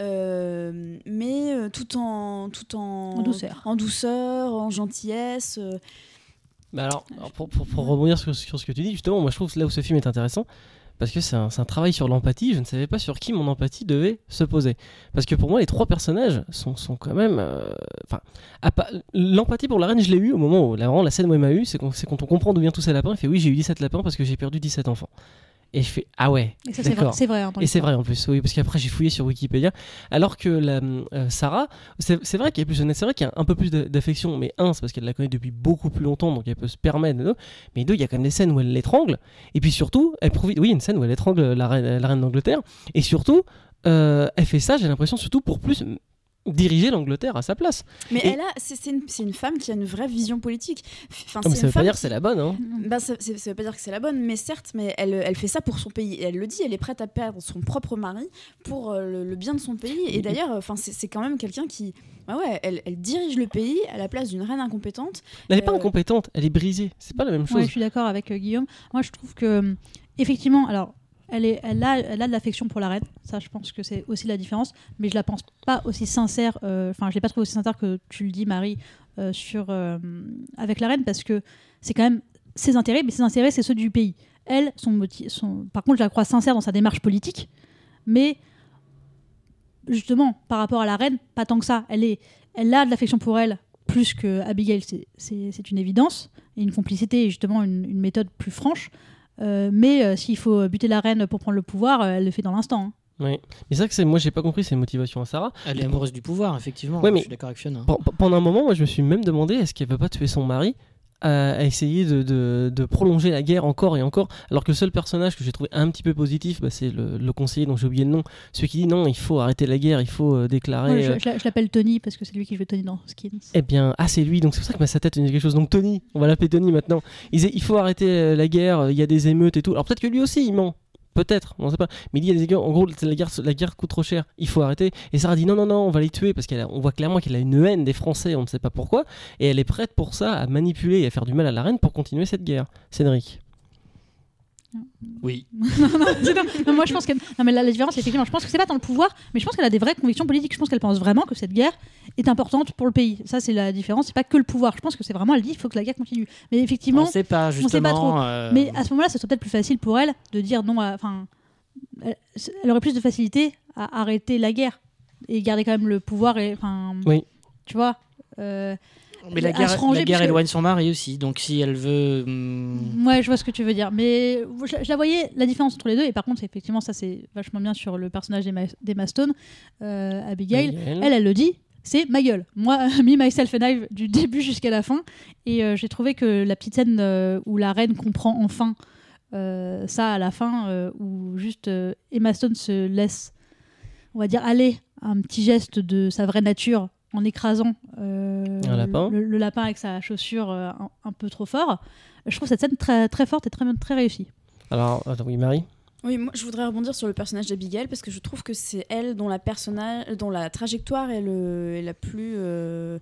euh, mais euh, tout en, tout en, En douceur. en, douceur, en gentillesse. euh. Bah alors, alors, pour, pour, pour rebondir sur, sur ce que tu dis, justement, moi je trouve que là où ce film est intéressant, parce que c'est un, c'est un travail sur l'empathie, je ne savais pas sur qui mon empathie devait se poser. Parce que pour moi, les trois personnages sont, sont quand même... Enfin, euh, l'empathie pour la reine, je l'ai eu au moment où la, vraiment, la scène où elle m'a eu, c'est quand, c'est quand on comprend d'où vient tous ces lapins, il fait oui, j'ai eu dix-sept lapins parce que j'ai perdu dix-sept enfants. Et je fais ah ouais, Et ça, c'est vrai, d'accord. c'est vrai. hein, dans Et c'est l'histoire. vrai en plus, oui, parce qu'après j'ai fouillé sur Wikipédia. Alors que la, euh, Sarah, c'est, c'est vrai qu'il y a plus honnête, c'est vrai qu'il y a un peu plus de- d'affection, mais un, c'est parce qu'elle la connaît depuis beaucoup plus longtemps, donc elle peut se permettre. Deux, mais deux, il y a quand même des scènes où elle l'étrangle, et puis surtout, elle profite. Oui, il y a une scène où elle étrangle la reine, la reine d'Angleterre, et surtout, euh, elle fait ça, j'ai l'impression, surtout pour plus diriger l'Angleterre à sa place. Mais Et- elle a, c'est, c'est, une, c'est une femme qui a une vraie vision politique. Enfin, Ah, mais c'est ça une veut pas femme dire qui- que c'est la bonne, hein. Ben, ça, c'est- ça veut pas dire que c'est la bonne, mais certes, mais elle, elle fait ça pour son pays. Et elle le dit, elle est prête à perdre son propre mari pour euh, le, le bien de son pays. Et d'ailleurs, enfin, c'est, c'est quand même quelqu'un qui, ouais, ouais, elle, elle dirige le pays à la place d'une reine incompétente. Elle n'est pas Euh, incompétente, elle est brisée. C'est pas la même chose. Ouais, je suis d'accord avec euh, Guillaume. Moi, je trouve que, euh, effectivement, alors, elle, est, elle, a, elle a de l'affection pour la reine. Ça, je pense que c'est aussi la différence. Mais je la pense pas aussi sincère. euh, Enfin, je l'ai pas trouvé aussi sincère que tu le dis, Marie, euh, sur, euh, avec la reine, parce que c'est quand même ses intérêts, mais ses intérêts, c'est ceux du pays. Elle, son motif, son... par contre, je la crois sincère dans sa démarche politique, mais justement, par rapport à la reine, pas tant que ça. Elle, est, elle a de l'affection pour elle, plus que Abigail, c'est, c'est, c'est une évidence, et une complicité, et justement une, une méthode plus franche. Euh, mais euh, s'il faut buter la reine pour prendre le pouvoir, euh, elle le fait dans l'instant. hein. Oui. Mais c'est vrai que c'est, moi, j'ai pas compris ses motivations à Sarah. Elle est amoureuse du pouvoir, effectivement. Ouais, mais- Je suis d'accord avec Fiona. Pen- Pendant un moment, moi, je me suis même demandé est-ce qu'elle veut pas tuer son mari à, à essayer de, de, de prolonger la guerre encore et encore, alors que le seul personnage que j'ai trouvé un petit peu positif, bah, c'est le, le conseiller dont j'ai oublié le nom, celui qui dit non, il faut arrêter la guerre, il faut euh, déclarer. Moi, je, euh, je l'a- je l'appelle Tony parce que c'est lui qui joue Tony dans Skins. Eh bien, ah c'est lui, donc c'est pour ça que ma sa tête me dit quelque chose. Donc Tony, on va l'appeler Tony maintenant. Il disait il faut arrêter euh, la guerre, euh, il y a des émeutes et tout. Alors peut-être que lui aussi il ment. Peut-être, on sait pas. Mais il y a des émeutes, en gros, la guerre, la guerre coûte trop cher, il faut arrêter. Et Sarah dit non, non, non, on va les tuer parce qu'on voit clairement qu'elle a une haine des Français, on ne sait pas pourquoi. Et elle est prête pour ça à manipuler et à faire du mal à la reine pour continuer cette guerre. Cédric. Oui. non, non, c'est non, non, moi je pense que non mais la, la différence effectivement je pense que c'est pas dans le pouvoir mais je pense qu'elle a des vraies convictions politiques, je pense qu'elle pense vraiment que cette guerre est importante pour le pays, ça c'est la différence, c'est pas que le pouvoir, je pense que c'est vraiment, elle dit il faut que la guerre continue, mais effectivement On sait pas, justement. sait pas trop. euh, mais à ce moment là ça serait peut-être plus facile pour elle de dire non à- enfin elle, elle aurait plus de facilité à arrêter la guerre et garder quand même le pouvoir et enfin Oui. tu vois euh, Mais la à guerre, se ranger, la guerre parce que- éloigne son mari aussi, donc si elle veut. hum, Ouais, je vois ce que tu veux dire. Mais je, je la voyais, la différence entre les deux. Et par contre, effectivement, ça c'est vachement bien sur le personnage d'Emma, d'Emma Stone, euh, Abigail. Abigail. Elle, elle le dit, c'est ma gueule. Moi, me, myself and I, du début jusqu'à la fin. Et euh, j'ai trouvé que la petite scène euh, où la reine comprend enfin euh, ça à la fin, euh, où juste euh, Emma Stone se laisse, on va dire, aller à un petit geste de sa vraie nature en écrasant euh, Un lapin. Le, le lapin avec sa chaussure euh, un, un peu trop fort. Je trouve cette scène très, très forte et très, très réussie. Alors, attends, oui, Marie. Oui, moi je voudrais rebondir sur le personnage d'Abigail parce que je trouve que c'est elle dont la, personnage, dont la trajectoire est, le, est la plus. euh,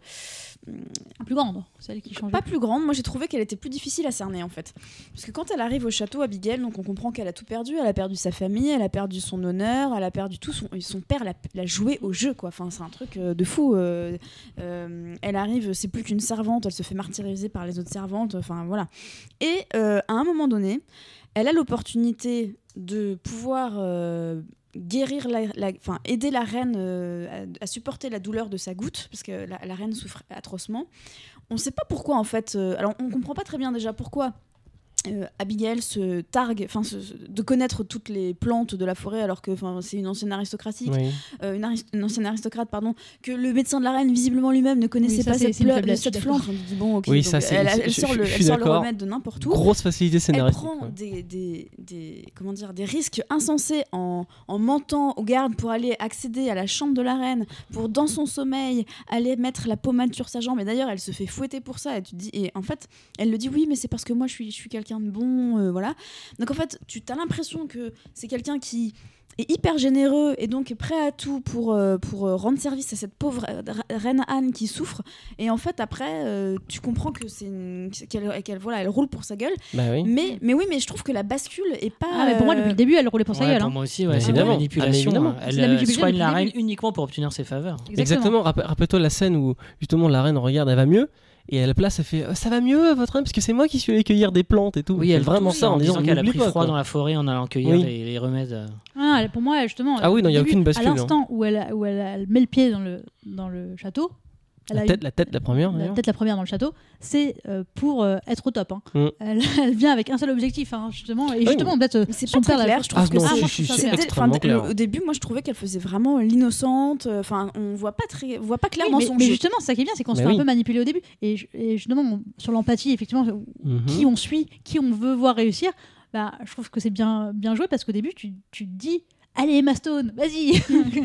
La plus grande, celle qui change. Pas plus grande, moi j'ai trouvé qu'elle était plus difficile à cerner en fait. Parce que quand elle arrive au château, Abigail, donc on comprend qu'elle a tout perdu, elle a perdu sa famille, elle a perdu son honneur, elle a perdu tout, son, son père l'a, l'a joué au jeu quoi, enfin c'est un truc euh, de fou. Euh, euh, elle arrive, c'est plus qu'une servante, elle se fait martyriser par les autres servantes, enfin voilà. Et euh, à un moment donné, elle a l'opportunité de pouvoir euh, guérir, la, la, enfin aider la reine euh, à, à supporter la douleur de sa goutte, parce que la, la reine souffre atrocement. On ne sait pas pourquoi en fait. Euh, alors on comprend pas très bien déjà pourquoi. Euh, Abigail se targue, enfin de connaître toutes les plantes de la forêt alors que c'est une ancienne aristocratie, Oui. euh, une, arist- une ancienne aristocrate pardon, que le médecin de la reine visiblement lui-même ne connaissait Oui, ça, pas c'est- cette, c'est une pleu- faiblesse, cette je suis d'accord. plante. On dit, bon, ok, Oui, donc ça, c'est- elle, c'est- elle je- sort, je- le, je elle suis sort le d'accord. remède de n'importe où. Grosse facilité Elle scénaristique. prend ouais. des, des, des, comment dire, des risques insensés en, en mentant aux gardes pour aller accéder à la chambre de la reine, pour dans son sommeil aller mettre la pommade sur sa jambe. Et d'ailleurs, elle se fait fouetter pour ça. Et, tu te dis, et en fait, elle le dit oui, mais c'est parce que moi, je suis, je suis quelqu'un de bon. Euh, voilà. Donc en fait, tu as l'impression que c'est quelqu'un qui est hyper généreux et donc prêt à tout pour, euh, pour euh, rendre service à cette pauvre euh, reine Anne qui souffre. Et en fait, après, euh, tu comprends que c'est une, qu'elle, qu'elle, voilà, elle roule pour sa gueule. Bah oui. Mais, mais oui, mais je trouve que la bascule est pas. Ah, mais pour moi, euh, depuis le début, elle roulait pour sa ouais, gueule. pour hein. moi aussi, ouais, c'est de Évidemment. la manipulation. Ah, mais évidemment. Elle C'est de la euh, manipulation soigne depuis la le reine début. uniquement pour obtenir ses faveurs. Exactement. Rappel- Rappelle-toi la scène où justement la reine regarde, elle va mieux. Et à la place, elle fait ça va mieux, votre reine, parce que c'est moi qui suis allé cueillir des plantes et tout. Oui, C'est elle vraiment tousse ça en disant qu'elle a n'oublie pris pas, froid quoi. dans la forêt en allant cueillir Oui. les, les remèdes. euh. Ah, elle- pour moi, justement. Ah oui, non, il y a au début, aucune bascule, À hein. l'instant où, elle, où elle, elle met le pied dans le, dans le château, elle La a tête, une- la tête, la première. la d'ailleurs. tête la première dans le château, c'est euh, pour euh, être au top. hein. Mm. Elle, elle vient avec un seul objectif, hein, justement. Et Oui, justement, peut-être, euh, Mais c'est son pas très père l'a- clair, je trouve Ah que non, c'est- je moi, suis- je trouve je ça suis c'est- extrêmement Enfin, clair. le- au début, moi, je trouvais qu'elle faisait vraiment l'innocente. Enfin, on voit pas très, on voit pas clairement Oui, mais, son mais jeu. justement, c'est ça qui est bien, c'est qu'on se Mais fait oui. un peu manipuler au début. Et, je- et justement, on- sur l'empathie, effectivement, Mhm. qui on suit, qui on veut voir réussir, bah, je trouve que c'est bien, bien joué parce qu'au début, tu, tu te dis allez, Emma Stone, vas-y.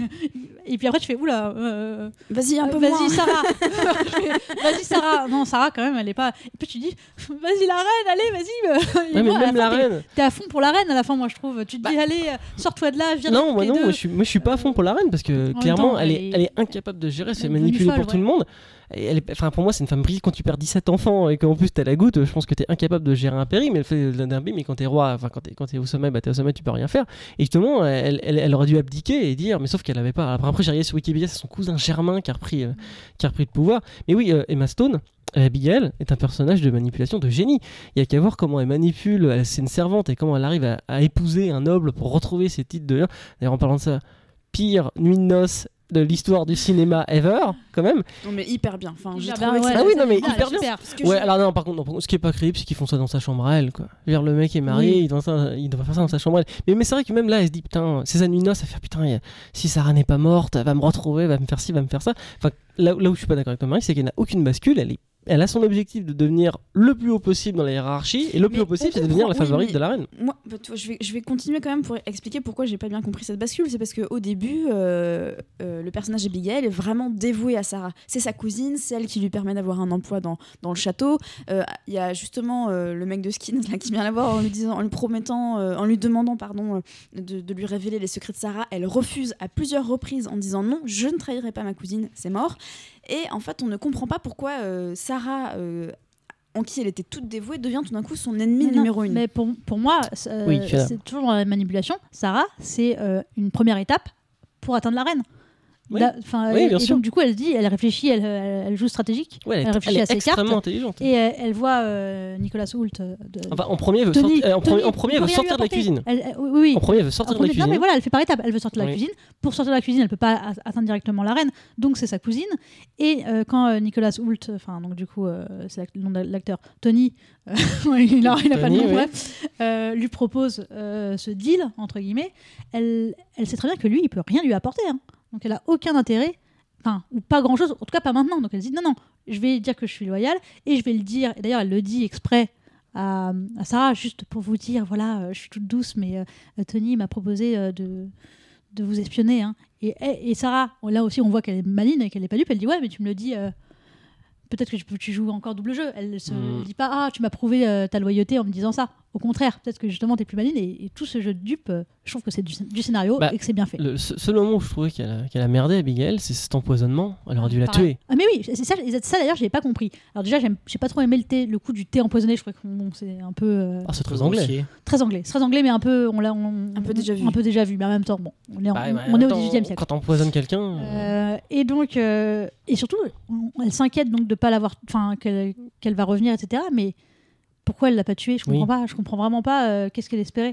Et puis après, tu fais oula. Euh, Vas-y, un peu vas-y, moins. Sarah. Je fais, vas-y, Sarah. Non, Sarah, quand même, elle est pas. Et puis tu dis vas-y, la reine, allez, vas-y. Et Ouais, mais moi, à même la la fin, t'es- reine. T'es à fond pour la reine à la fin, moi, je trouve. Tu te dis allez, euh, sors-toi de là, viens Non, moi toutes les non, deux. moi je, suis, moi je suis pas à fond pour la reine parce que En clairement même temps, elle, elle est, est- elle est incapable de gérer, elle se fait elle est devenue manipuler folle, pour tout ouais. le monde. Et elle est, enfin, pour moi, c'est une femme brillante quand tu perds dix-sept enfants et qu'en plus t'as la goutte. Je pense que t'es incapable de gérer un péri, mais elle fait d'un péri, mais quand t'es roi, enfin quand t'es, quand t'es au sommet, bah t'es au sommet, tu peux rien faire. Et justement, elle, elle, elle aurait dû abdiquer et dire, mais sauf qu'elle avait pas. Après, après j'ai regardé sur Wikipédia, c'est son cousin Germain qui a repris, euh, qui a repris le pouvoir. Mais oui, euh, Emma Stone. euh, Abigail est un personnage de manipulation de génie. Il y a qu'à voir comment elle manipule, elle, c'est une servante et comment elle arrive à, à épouser un noble pour retrouver ses titres de. D'ailleurs, en parlant de ça, pire nuit de noces de l'histoire du cinéma ever, quand même. Non mais hyper bien. Enfin, j'ai Hyper trouvé bien, que ouais, ça- Ah oui, ça, non, mais c'est hyper bien. super. parce que Ouais, je- alors non, par contre, non, par contre, ce qui est pas crédible, c'est qu'ils font ça dans sa chambre à elle, quoi. Je veux dire, le mec est marié, Oui. il, doit ça, il doit faire ça dans sa chambre à elle. Mais, mais c'est vrai que même là, elle se dit, putain, c'est sa nuit de noces, elle fait, putain, il y a- si Sarah n'est pas morte, elle va me retrouver, elle va me faire ci, elle va me faire ça. Enfin, là, là où je suis pas d'accord avec ton mari, c'est qu'elle n'a aucune bascule, elle est elle a son objectif de devenir le plus haut possible dans la hiérarchie, et le plus Mais haut possible, on c'est de devenir la comprend, oui, favorite mais- de la reine. Moi, bah, tu vois, je, vais, je vais continuer quand même pour expliquer pourquoi j'ai pas bien compris cette bascule. C'est parce qu'au début, euh, euh, le personnage d'Abigail est vraiment dévoué à Sarah. C'est sa cousine, c'est elle qui lui permet d'avoir un emploi dans, dans le château. Euh, Il y a justement euh, le mec de Skins là, qui vient la voir en lui, disant, en lui promettant, euh, en lui demandant pardon, euh, de, de lui révéler les secrets de Sarah. Elle refuse à plusieurs reprises en disant non, je ne trahirai pas ma cousine, c'est mort. Et en fait, on ne comprend pas pourquoi euh, Sarah, euh, en qui elle était toute dévouée, devient tout d'un coup son ennemi Mais non, numéro une. Mais pour, pour moi, c'est euh, Oui, Fiona. c'est toujours dans la manipulation. Sarah, c'est euh, une première étape pour atteindre la reine. Oui. Là, 'fin, Oui, et, bien et sûr. donc du coup, elle dit, elle réfléchit, elle, elle, elle joue stratégique. Ouais, elle, Elle est- réfléchit elle à est ses extrêmement cartes. intelligente. Et elle, elle voit euh, Nicolas Hoult. euh, de- Enfin, en premier, elle veut, Tony- sortir, euh, en Tony, premier, en premier, il elle peut veut rien sortir lui de la apporter. cuisine. Elle- elle- oui, oui. En premier, elle veut sortir En de la premier- cuisine. Non, mais voilà, elle fait par étapes. Elle veut sortir de la Oui. cuisine. Pour sortir de la cuisine, elle peut pas a- atteindre directement la reine. Donc c'est sa cousine. Et euh, quand euh, Nicolas Hoult, enfin donc du coup euh, c'est l'ac- le nom de l'acteur, Tony, euh, ouais, il a, il a pas de Tony, nom, oui. bref, euh, lui propose euh, ce deal entre guillemets. Elle, elle sait très bien que lui, il peut rien lui apporter. hein. Donc elle a aucun intérêt. Enfin, ou pas grand chose, en tout cas pas maintenant. Donc elle dit non, non, je vais dire que je suis loyale et je vais le dire. Et d'ailleurs, elle le dit exprès à, à Sarah, juste pour vous dire voilà, euh, je suis toute douce, mais euh, Tony m'a proposé euh, de, de vous espionner. hein. Et, et, et Sarah, là aussi, on voit qu'elle est maline et qu'elle n'est pas dupe. Elle dit ouais, mais tu me le dis. euh, Peut-être que tu, tu joues encore double jeu. Elle ne se Mm. dit pas ah, tu m'as prouvé euh, ta loyauté en me disant ça. Au contraire, peut-être que justement, tu es plus maline. Et, et tout ce jeu de dupe, euh, je trouve que c'est du, du scénario Bah, et que c'est bien fait. Le ce- seul moment où je trouvais qu'elle a, qu'elle a merdé, Abigail, c'est cet empoisonnement. Elle aurait dû la Pareil. tuer. Ah mais oui, c'est ça, ça d'ailleurs, je n'ai pas compris. Alors déjà, j'aime- j'ai pas trop aimé le thé, le coup du thé empoisonné. Je trouvais que bon, c'est un peu euh, Ah, c'est très anglais. Grossier. très anglais, c'est très anglais, mais un peu, on l'a, on- Un peu déjà vu. un peu déjà vu. Mais en même temps, bon, on est, en- Bah, on, bah, on est au attends, dix-huitième siècle. Quand t'empoisonnes quelqu'un. euh, Euh, et donc, euh, et surtout, on- elle s'inquiète donc de pas l'avoir, enfin qu'elle, qu'elle va revenir, et cetera. Mais pourquoi elle l'a pas tuée? Je comprends Oui. pas. Je comprends vraiment pas. euh, qu'est-ce qu'elle espérait?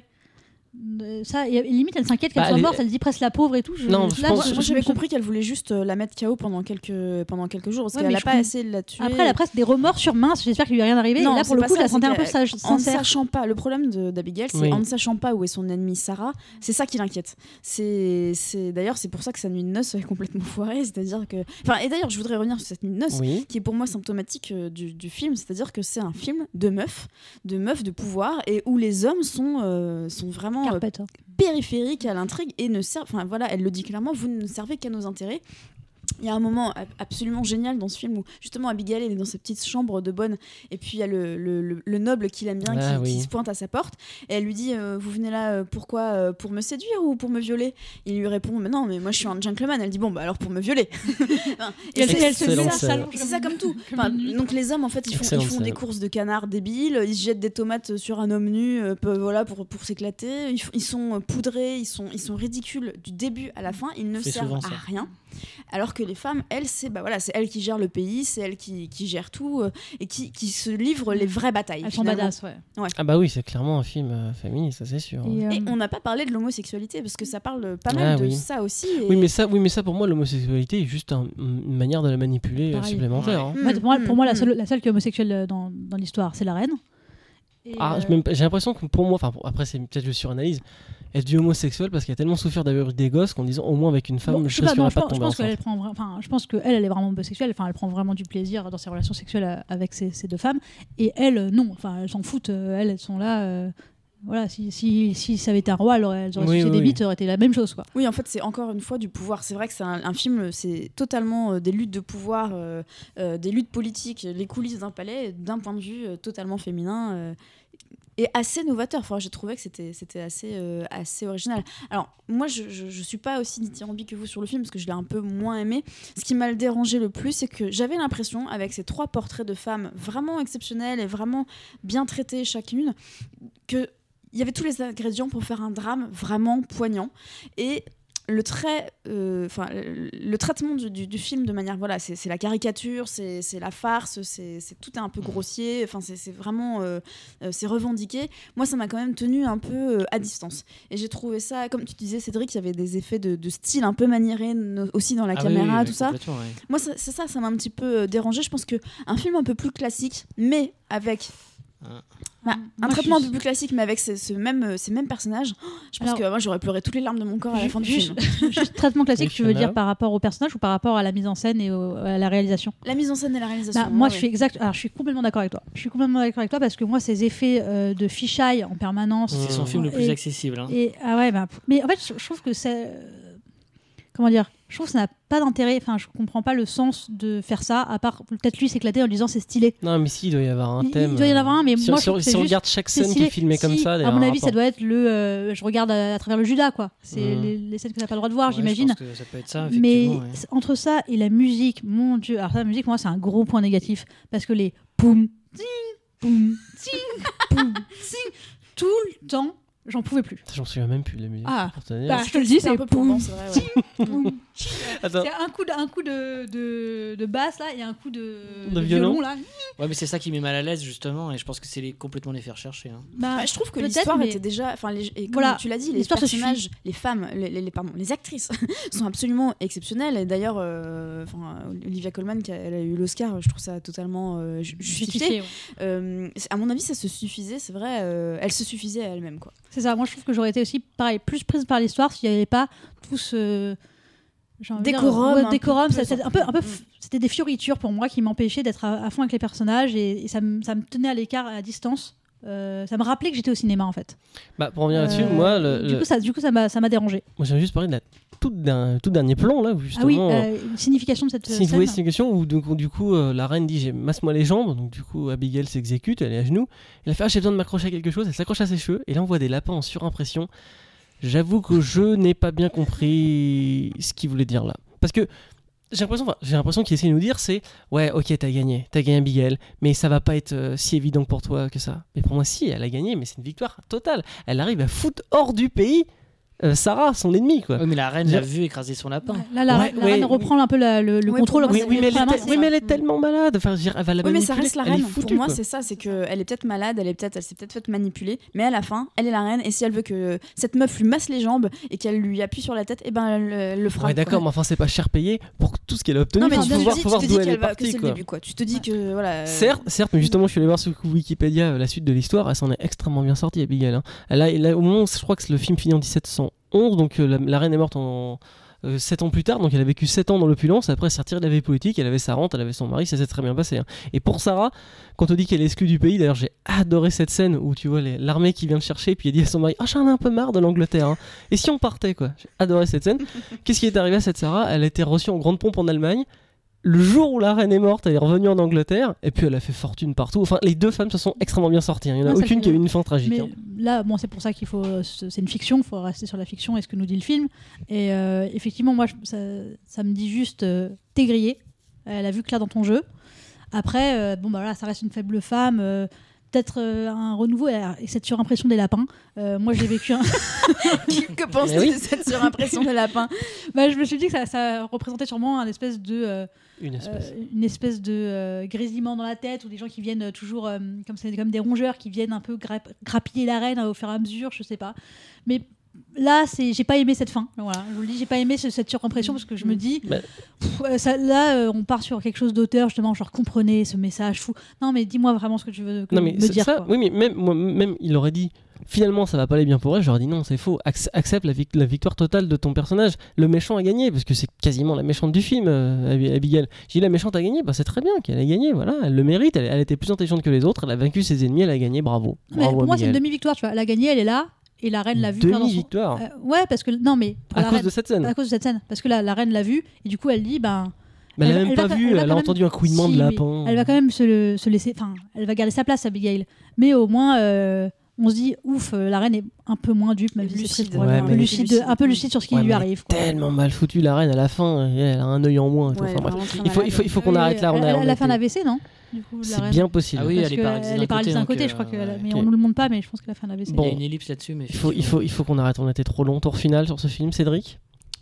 Euh, Ça, et, et limite, elle s'inquiète qu'elle Bah, soit elle est- morte. Elle dit presque la pauvre et tout. Je, Non, je là, pense- je- Moi, je- j'avais je- compris qu'elle voulait juste euh, la mettre K O pendant quelques, pendant quelques jours, parce Ouais, qu'elle mais n'a je pas com- essayé de la tuer. Après, elle a presque des remords sur mince. J'espère qu'il lui est rien arrivé. Non, et là, c'est pour le pas coup, ça, je la c'est sentais un peu qu'elle- sage, En ne sincère. sachant pas, le problème de- d'Abigail, c'est Oui. en ne sachant pas où est son ennemi Sarah, c'est ça qui l'inquiète. C'est, c'est d'ailleurs c'est pour ça que sa nuit de noces est complètement foirée, c'est-à-dire que, enfin, et d'ailleurs je voudrais revenir sur cette nuit de noces. Oui. Qui est pour moi symptomatique euh, du, du film, c'est-à-dire que c'est un film de meufs, de meufs de pouvoir, et où les hommes sont, euh, sont vraiment euh, Carpette. hein. périphérique à l'intrigue et ne sert, enfin voilà, elle le dit clairement, vous ne servez qu'à nos intérêts. Il y a un moment ab- absolument génial dans ce film où justement Abigail elle est dans sa petite chambre de bonne et puis il y a le, le- le- le noble qui l'aime bien Ah qui, oui. qui se pointe à sa porte et elle lui dit euh, vous venez là euh, pourquoi euh, pour me séduire ou pour me violer. Il lui répond mais non mais moi je suis un gentleman. Elle dit bon bah alors pour me violer. Enfin, Et elle, c'est- elle se Excellent, met, ça. elle s'allonge c'est ça comme tout. comme Enfin, une nuit. donc les hommes en fait ils font, Excellente ils font des scène. courses de canards débiles, ils se jettent des tomates sur un homme nu euh, peu- voilà pour, pour s'éclater, ils, f- ils sont euh, poudrés, ils sont, ils sont ridicules du début à la fin, ils ne C'est servent souvent à ça. rien. Alors que les femmes, elles, c'est bah voilà, c'est elles qui gèrent le pays, c'est elles qui, qui gèrent tout euh, et qui, qui se livrent les vraies batailles. Elles sont finalement. badass, ouais. Ah bah oui, c'est clairement un film euh, féministe, ça c'est sûr. Et, euh, Et on n'a pas parlé de l'homosexualité parce que ça parle pas mal Ah de oui. ça aussi. et- Oui, mais ça, oui, mais ça pour moi, l'homosexualité est juste un- une manière de la manipuler euh, Pareil. supplémentaire. hein. Mm, moi, pour moi, pour moi, la mm, seule, la seule qui est homosexuelle euh, dans, dans l'histoire, c'est la reine. Et, Ah, euh, je- même pas- j'ai l'impression que pour moi, enfin pour- après c'est peut-être je suranalyse, elle devient homosexuelle parce qu'elle a tellement souffert d'avoir eu des gosses qu'en disant au moins avec une femme bon, je je sais pas, non, risquerais je pas de pense, je tomber pense qu'elle enceinte. prend, vra- enfin, je pense que elle, elle est vraiment homosexuelle. Enfin, elle prend vraiment du plaisir dans ses relations sexuelles euh, avec ces, ces deux femmes. Et elle, euh, non. Enfin, elles s'en foutent. euh, Elles, elles sont là. euh, voilà, si, si, si ça avait été un roi, alors elles auraient Oui, sucé oui, des oui. bites, ça aurait été la même chose, quoi. Oui, en fait, c'est encore une fois du pouvoir. C'est vrai que c'est un, un film, c'est totalement euh, des luttes de pouvoir, euh, euh, des luttes politiques, les coulisses d'un palais, d'un point de vue euh, totalement féminin. euh, et assez novateur. Enfin, j'ai trouvé que c'était, c'était assez, euh, assez original. Alors, moi, je, je, je suis pas aussi dithyrambique que vous sur le film, parce que je l'ai un peu moins aimé. Ce qui m'a le dérangé le plus, c'est que j'avais l'impression, avec ces trois portraits de femmes vraiment exceptionnels et vraiment bien traitées chacune, que il y avait tous les ingrédients pour faire un drame vraiment poignant. Et le trait, enfin euh, le traitement du, du, du film de manière, voilà, c'est, c'est la caricature, c'est, c'est la farce, c'est, c'est tout est un peu grossier. Enfin, c'est, c'est vraiment, euh, euh, c'est revendiqué. Moi, ça m'a quand même tenu un peu euh, à distance. Et j'ai trouvé ça, comme tu disais, Cédric, il y avait des effets de, de style un peu maniéré no- aussi dans la Ah caméra, oui, oui, tout ça. ouais. Moi, ça, c'est ça, ça m'a un petit peu euh, dérangé. Je pense que un film un peu plus classique, mais avec Ah. Bah, un Moi, traitement je un peu plus classique, mais avec ce, ce même, ces mêmes personnages, oh, je pense Alors, que moi j'aurais pleuré toutes les larmes de mon corps à la fin du Juste, film. juste traitement classique, Oui, tu veux Fiona. dire par rapport au personnage ou par rapport à la mise en scène et au- à la réalisation? La mise en scène et la réalisation. Bah, moi, ouais, je suis ouais. exact. Alors, je suis complètement d'accord avec toi. Je suis complètement d'accord avec toi parce que moi, ces effets euh, de fisheye en permanence. C'est son Mmh. film le plus Et- accessible. Hein. Et ah ouais, bah, mais en fait, je, je trouve que c'est euh, comment dire, je trouve que ça n'a pas d'intérêt. Enfin, je comprends pas le sens de faire ça, à part peut-être lui s'éclater en disant c'est stylé. Non, mais si, il doit y avoir un Il- thème. il doit y en avoir un, mais si, moi, si, je trouve on- que si c'est on juste- regarde chaque C'est scène qui stylé. est filmée comme Si, ça, à d'ailleurs, mon un avis, ça rapport. doit être le. euh, je regarde à, à travers le Judas, quoi. C'est Mm. les, les scènes que t'as pas le droit de voir, Ouais, j'imagine. Je pense que ça peut être ça, Mais effectivement. ouais. c- entre ça et la musique, mon dieu, alors ça, la musique, pour moi, c'est un gros point négatif parce que les poum, ting, poum, ting, poum, ting, tout le temps, j'en pouvais plus. J'en souviens même plus de la musique. Ah, pour te dire. bah, je te le dis, C'est un c'est peu poum, plombant, c'est vrai. Ouais. poum. Attends, C'est un coup, de, un coup de, de, de basse là et un coup de, De violon. là. Ouais, mais c'est ça qui met mal à l'aise, justement, et je pense que c'est les, complètement les faire chercher. Hein. Bah, Bah, je trouve que peut-être, l'histoire mais- était déjà, enfin, les- et comme Voilà, tu l'as dit, les l'histoire se personnages, les femmes, les, les- les- pardon, les actrices sont absolument exceptionnelles. Et d'ailleurs, euh, enfin, Olivia Colman, qui a, elle a eu l'Oscar, je trouve ça totalement euh, ju- justifié. justifié, ouais. Euh, c'est- à mon avis, ça se suffisait, c'est vrai. euh, elle se suffisait à elle-même, quoi. C'est ça, moi je trouve que j'aurais été aussi pareil, plus prise par l'histoire s'il n'y avait pas tout ce. j'ai envie de dire, Décorum, ouais, un peu décorum, ça- pesant. c'était un peu, un peu, Mm. f- c'était des fioritures pour moi qui m'empêchaient d'être à, à fond avec les personnages et, et ça, me, ça me tenait à l'écart, à distance. Euh, ça me rappelait que j'étais au cinéma en fait. bah, pour revenir là-dessus, Euh, moi, le, du le- coup ça, du coup ça m'a, ça m'a dérangé. moi j'avais juste parlé de la toute d'un- tout dernier plan, là, où Ah oui, justement. euh, une signification de cette C'est une scène. signification où du coup, du coup euh, la reine dit j'ai masse-moi les jambes, donc du coup Abigail s'exécute, elle est à genoux, elle a fait ah, j'ai besoin de m'accrocher à quelque chose, elle s'accroche à ses cheveux et là on voit des lapins en surimpression. J'avoue que je n'ai pas bien compris ce qu'il voulait dire là, parce que j'ai l'impression, enfin, j'ai l'impression qu'il essaie de nous dire c'est ouais ok t'as gagné, t'as gagné Abigail, mais ça va pas être euh, si évident pour toi que ça. Mais pour moi si, elle a gagné, mais c'est une victoire totale. Elle arrive à foutre hors du pays euh, Sarah, son ennemi quoi. Ouais, mais la reine J'ai- l'a vu écraser son lapin. Ouais, là la, Ouais, la ouais, reine reprend un peu la- le, le Oui, contrôle. pour moi, Oui, c'est- oui, mais elle pour est, moi, te- c'est oui, mais elle est ça. tellement malade. Enfin, je veux dire, elle va la Oui, mais manipuler. ça reste la elle est reine. foutue, Pour moi, quoi. c'est ça, c'est que elle est peut-être malade, elle est peut-être, elle s'est peut-être fait manipuler, mais à la fin, elle est la reine. Et si elle veut que cette meuf lui masse les jambes et qu'elle lui appuie sur la tête, et ben elle, elle le fera. Ouais, quoi. d'accord, mais enfin, c'est pas cher payé pour tout ce qu'elle a obtenu. Non, mais Il tu faut te voir, dis, faut tu voir te d'où dis elle est qu'elle va, que partie, c'est le quoi. début, quoi. Tu te dis que voilà. euh, Certes, certes, mais justement, je suis allé voir sur Wikipédia euh, la suite de l'histoire. Elle s'en est extrêmement bien sortie, Abigail. Hein. Elle a, elle a- au moment, où je crois que le film finit en dix-sept cent onze, donc euh, la, la reine est morte en sept ans plus tard, donc elle a vécu sept ans dans l'opulence. Après, elle s'est retirée de la vie politique. Elle avait sa rente, elle avait son mari, ça s'est très bien passé. Hein. Et pour Sarah, quand on dit qu'elle est exclue du pays, d'ailleurs, j'ai adoré cette scène où tu vois les- l'armée qui vient le chercher, puis elle dit à son mari ah, j'en ai un peu marre de l'Angleterre. Hein. Et si on partait, quoi. J'ai adoré cette scène. Qu'est-ce qui est arrivé à cette Sarah? Elle a été reçue en grande pompe en Allemagne. Le jour où la reine est morte, elle est revenue en Angleterre et puis elle a fait fortune partout. Enfin, les deux femmes se sont extrêmement bien sorties. hein. Il n'y en a Ouais, ça aucune fait- qui a eu une fin tragique. Mais hein. là, bon, c'est pour ça qu'il faut. C'est une fiction, il faut rester sur la fiction et ce que nous dit le film. Et euh, effectivement, moi, je- ça, ça me dit juste euh, t'es grillé. Elle a vu clair dans ton jeu. Après, euh, bon, bah là, ça reste une faible femme. euh, Peut-être euh, un renouveau et, et cette surimpression des lapins. Euh, moi, j'ai vécu un. que penses-tu Mais oui. de cette surimpression des lapins? Bah, je me suis dit que ça, ça représentait sûrement un espèce de. euh, Une espèce. Euh, une espèce de euh, grésillement dans la tête ou des gens qui viennent euh, toujours euh, comme c'est comme des rongeurs qui viennent un peu grapp- grappiller la reine euh, au fur et à mesure, je sais pas. Mais là, c'est j'ai pas aimé cette fin. Voilà, je vous le dis, j'ai pas aimé ce- cette surimpression parce que je me dis Bah. pff, euh, ça, là euh, on part sur quelque chose d'auteur justement, genre comprenez ce message fou. Non mais dis-moi vraiment ce que tu veux que- Non mais me c'est- dire. ça, quoi. oui mais même, moi, même il aurait dit finalement ça va pas aller bien pour elle, j'aurais dit non c'est faux, Ac- accepte la, vic- la victoire totale de ton personnage, le méchant a gagné parce que c'est quasiment la méchante du film, euh, Abi- Abigail. J'ai dit la méchante a gagné, bah c'est très bien qu'elle a gagné, voilà, elle le mérite, elle, elle était plus intelligente que les autres, elle a vaincu ses ennemis, elle a gagné, bravo. Mais Bravo, pour moi c'est une Abigail. demi-victoire, tu vois. Elle a gagné, elle est là et la reine l'a vu. faire dans son- Demi-victoire Euh, ouais parce que non mais pour à la cause reine- de cette scène. à cause de cette scène parce que la, la reine l'a vu et du coup elle dit ben Mais elle a Elle- même elle pas va- vu, elle va elle, quand a même- entendu un couinement Si, de mais lapin. Elle va quand même se, le- se laisser. Enfin, elle va garder sa place, Abigail. Mais au moins, euh, on se dit, ouf, euh, la reine est un peu moins dupe, même si c'est Lucide. triste pour elle, Ouais, un, peu mais- lucide, un peu lucide sur ce qui Ouais, lui mais arrive. quoi. Tellement mal foutu la reine à la fin, elle a un œil en moins. et tout. Ouais, Enfin, bref. vraiment très Il faut, il faut, il faut qu'on Oui, arrête là. On elle, a, elle, on elle a a fait un été- A V C, non du coup, la C'est reine bien possible. Ah oui, Parce elle est que paralysée elle d'un est paralysée d'un côté, côté, donc, je crois que. euh, Mais ok. on ne nous le montre pas, mais je pense qu'elle a fait un A V C. Bon. Il y a une ellipse là-dessus, mais Il faut, il faut, il faut qu'on arrête. On a été trop long. Tour final sur ce film, Cédric.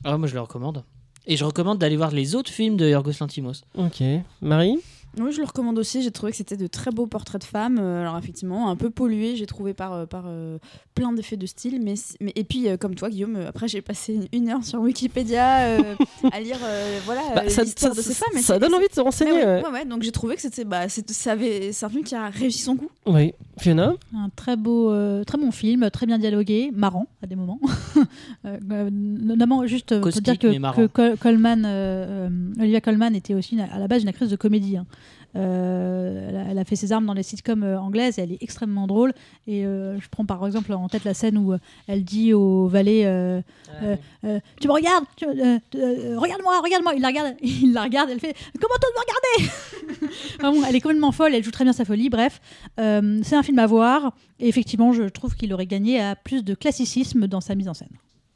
Ah, moi je le recommande. Et je recommande d'aller voir les autres films de Yorgos Lanthimos. Ok. Marie ? Oui, je le recommande aussi. J'ai trouvé que c'était de très beaux portraits de femmes. Euh, alors effectivement, un peu pollués, j'ai trouvé par, euh, par euh, plein d'effets de style. Mais, mais et puis euh, comme toi, Guillaume, euh, après j'ai passé une heure sur Wikipédia euh, à lire, euh, voilà, Bah, ça, l'histoire ça, de ces femmes. ça, Et ça c'est- donne c'est- envie de se renseigner. Ouais, ouais, ouais. ouais, ouais. Donc j'ai trouvé que c'était, bah, c'est, ça avait, c'est un film qui a réussi son coup. Oui. Fiona ? Un très beau, euh, très bon film, très bien dialogué, marrant à des moments. Euh, euh, notamment juste euh, pour Caustique, dire que, mais marrant. que Col- Colman, euh, euh, Olivia Colman était aussi une- à la base une actrice de comédie. hein. Euh, elle, a, elle a fait ses armes dans les sitcoms euh, anglaises et elle est extrêmement drôle. Et euh, je prends par exemple en tête la scène où euh, elle dit au valet euh, euh, euh, Tu me regardes tu- euh, euh, Regarde-moi, regarde-moi. Il la regarde, il la regarde, elle fait Comment t'oses me regarder Enfin bon, elle est complètement folle, elle joue très bien sa folie. Bref, euh, c'est un film à voir. Et effectivement, je trouve qu'il aurait gagné à plus de classicisme dans sa mise en scène.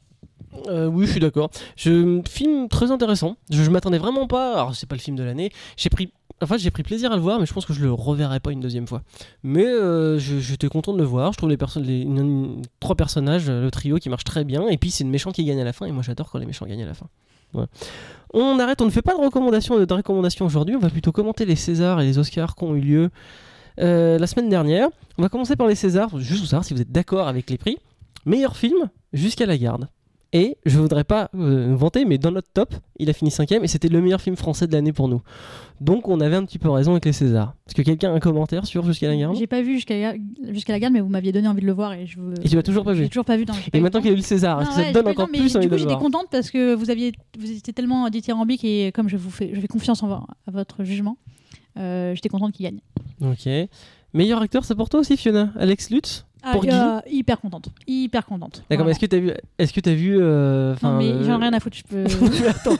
Euh, oui, je suis d'accord. Je, film très intéressant. Je, je m'attendais vraiment pas. Alors, c'est pas le film de l'année. J'ai pris, enfin, j'ai pris plaisir à le voir, mais je pense que je le reverrai pas une deuxième fois. Mais euh, je- j'étais content de le voir. Je trouve les personnes, les une- une- trois personnages, le trio qui marche très bien. Et puis c'est une méchante qui gagne à la fin. Et moi, j'adore quand les méchants gagnent à la fin. Ouais. On arrête. On ne fait pas de recommandations, de recommandations aujourd'hui. On va plutôt commenter les Césars et les Oscars qui ont eu lieu euh, la semaine dernière. On va commencer par les Césars. Juste pour savoir si vous êtes d'accord avec les prix. Meilleur film jusqu'à la garde. Et je voudrais pas euh, vanter, mais dans notre top, il a fini cinquième et c'était le meilleur film français de l'année pour nous. Donc on avait un petit peu raison avec les Césars. Est-ce que quelqu'un a un commentaire sur Jusqu'à la garde ? J'ai pas vu jusqu'à la, jusqu'à la garde, mais vous m'aviez donné envie de le voir et je. Et tu l'as toujours pas vu J'ai toujours pas vu. Non, j'ai pas Et eu maintenant le qu'il y a eu le César, est-ce temps. que ça Non, te ouais, donne j'ai pas eu encore le temps, plus mais envie du de coup, le j'étais voir ? contente parce que vous aviez, vous étiez tellement dithyrambique et comme je vous fais, je fais confiance en, à votre jugement, euh, j'étais contente qu'il gagne. Ok. Meilleur acteur, c'est pour toi aussi, Fiona ? Alex Lutz ? Ah, Pour Guy ? euh, hyper contente, hyper contente. D'accord, mais Vraiment. est-ce que t'as vu, est-ce que t'as vu, euh, Non enfin, mais euh, j'en ai rien à foutre, je peux. Mais attends.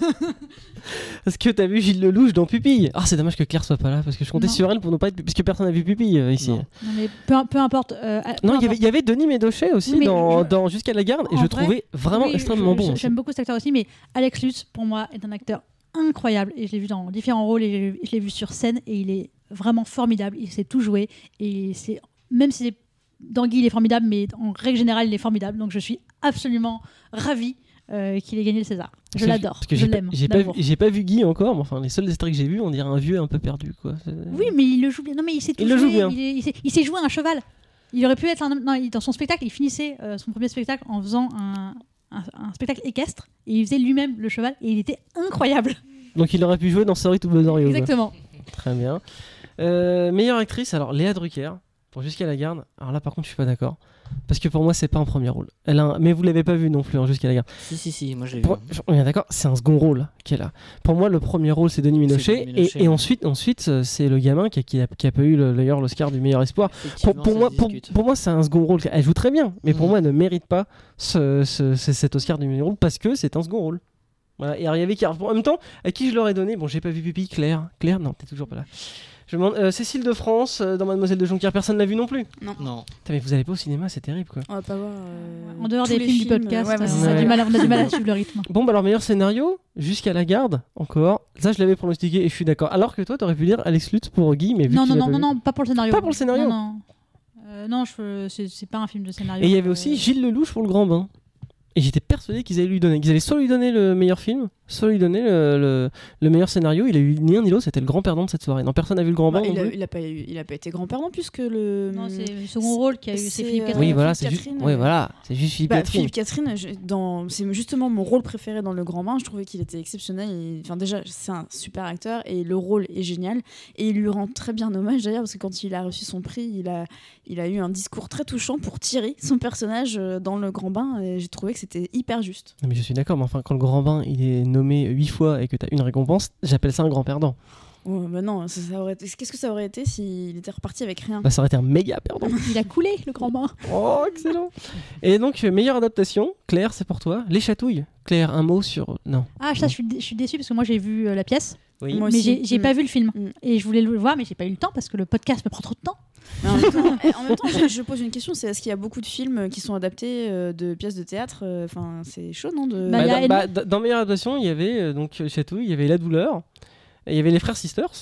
Est-ce que t'as vu Gilles Lelouch dans Pupille ? Ah, c'est dommage que Claire soit pas là parce que je comptais Non. sur elle pour ne pas être, puisque personne n'a vu Pupille euh, ici. Non. Non mais peu, peu importe. euh, peu Non, il y avait, importe. il y avait Denis Médochet aussi Oui, mais dans, je- dans Jusqu'à la garde et En je le vrai, trouvais vraiment Oui, extrêmement je- bon. je- aussi. J'aime beaucoup cet acteur aussi, mais Alex Lutz, pour moi, est un acteur incroyable. Et je l'ai vu dans différents rôles et je l'ai vu sur scène et il est vraiment formidable. Il sait tout jouer. Et c'est même si dans Guy, il est formidable, mais en règle générale, il est formidable. Donc je suis absolument ravie euh, qu'il ait gagné le César. Je Parce que- l'adore. parce que Je j'ai pas- l'aime. J'ai pas, d'amour. vu- j'ai pas vu Guy encore, mais enfin les seuls extraits que j'ai vus, on dirait un vieux un peu perdu quoi. C'est- Oui, mais il le joue bien. Non, mais il sait tout Il le jouer. joue bien. Il, est- il sait, il sait jouer un cheval. Il aurait pu être un. Non, il- dans son spectacle, il finissait euh, son premier spectacle en faisant un, un, un spectacle équestre et il faisait lui-même le cheval et il était incroyable. Donc il aurait pu jouer dans Sorry to Bother You. quoi. Exactement. Très bien. Euh, meilleure actrice, alors Léa Drucker pour Jusqu'à la garde. Alors là par contre je suis pas d'accord parce que pour moi c'est pas un premier rôle. Elle a un- mais vous l'avez pas vu non plus en Jusqu'à la garde. Si, si, si, moi je l'ai vu. Pour- on est d'accord, c'est un second rôle qu'elle a. Pour moi, le premier rôle, c'est Denis Ménochet. Denis Ménochet, et, et ouais. ensuite, ensuite euh, c'est le gamin qui a, qui a, qui a pas eu le- d'ailleurs l'Oscar du meilleur espoir. Pour, Effectivement, pour ça moi, se pour, discute. pour moi, c'est un second rôle. Elle joue très bien, mais pour Mhm. moi, elle ne mérite pas ce, ce- ce- cet Oscar du meilleur rôle parce que c'est un second rôle. Voilà. Et alors, il y avait qui alors, en même temps, à qui je l'aurais donné ? Bon, j'ai pas vu Pupille. Claire. Claire, non, t'es toujours pas là. Je me demande, euh, Cécile de France euh, dans Mademoiselle de Jonquière, personne l'a vu non plus. Non. Non. Putain, mais vous allez pas au cinéma, c'est terrible quoi. On va pas voir. euh, En dehors tous des les films, du podcast, ouais, bah, euh, c'est on, ça. a Ouais. du mal, à- on a du mal à suivre le rythme. Bon, bah alors, meilleur scénario, Jusqu'à la garde, encore. Ça, je l'avais pronostiqué et je suis d'accord. Alors que toi, t'aurais pu dire Alex Lutz pour Guy, mais vu Non, que non, tu l'as non, pas non, vu- non, pas pour le scénario. Pas pour le scénario. Non, non. Euh, non, je, c'est, c'est pas un film de scénario. Et il y avait Euh, aussi Gilles Lelouch pour Le Grand Bain. Et j'étais persuadé qu'ils allaient lui donner, qu'ils allaient soit lui donner le meilleur film, soit lui donner le, le, le meilleur scénario. Il a eu ni un ni l'autre, c'était le grand perdant de cette soirée. Non, personne n'a vu Le Grand Bah, Bain non il, a, plus. il, a pas eu- il a pas été grand perdant puisque le. Non, c'est le second rôle qui a eu, c'est c'est, Philippe euh, Catherine. Oui, voilà, Philippe c'est juste, Catherine, ouais, euh, voilà, c'est juste Philippe Bah, Catherine. Philippe Catherine, je- dans, c'est justement mon rôle préféré dans Le Grand Bain. Je trouvais qu'il était exceptionnel. Il- Enfin, déjà, c'est un super acteur et le rôle est génial. Et il lui rend très bien hommage d'ailleurs parce que quand il a reçu son prix, il a, il a eu un discours très touchant pour tirer son personnage euh, dans Le Grand Bain. Et j'ai trouvé que c'était hyper juste. Non, mais je suis d'accord, mais enfin, quand Le Grand Bain il est nommé huit fois et que t'as une récompense, j'appelle ça un grand perdant. Ouais, bah non, ça, ça aurait été- qu'est-ce que ça aurait été s'il était reparti avec rien? Bah, ça aurait été un méga perdant. Il a coulé, le grand bain. Oh, excellent. Et donc, euh, meilleure adaptation, Claire, c'est pour toi. Les Chatouilles. Claire, un mot sur. Non. Ah, ça, je suis, dé- je suis déçue parce que moi, j'ai vu euh, la pièce, Oui. Moi mais aussi. j'ai, j'ai Mm. pas vu le film. Mm. Et je voulais le voir, mais j'ai pas eu le temps parce que le podcast me prend trop de temps. Mais en même temps, eh, en même temps, je, je pose une question, c'est est-ce qu'il y a beaucoup de films qui sont adaptés euh, de pièces de théâtre? Enfin, c'est chaud, non de... Bah, Bah, il y a dans, bah, d- dans meilleure adaptation, il y avait euh, donc Les Chatouilles, il y avait La Douleur, et il y avait Les Frères Sisters.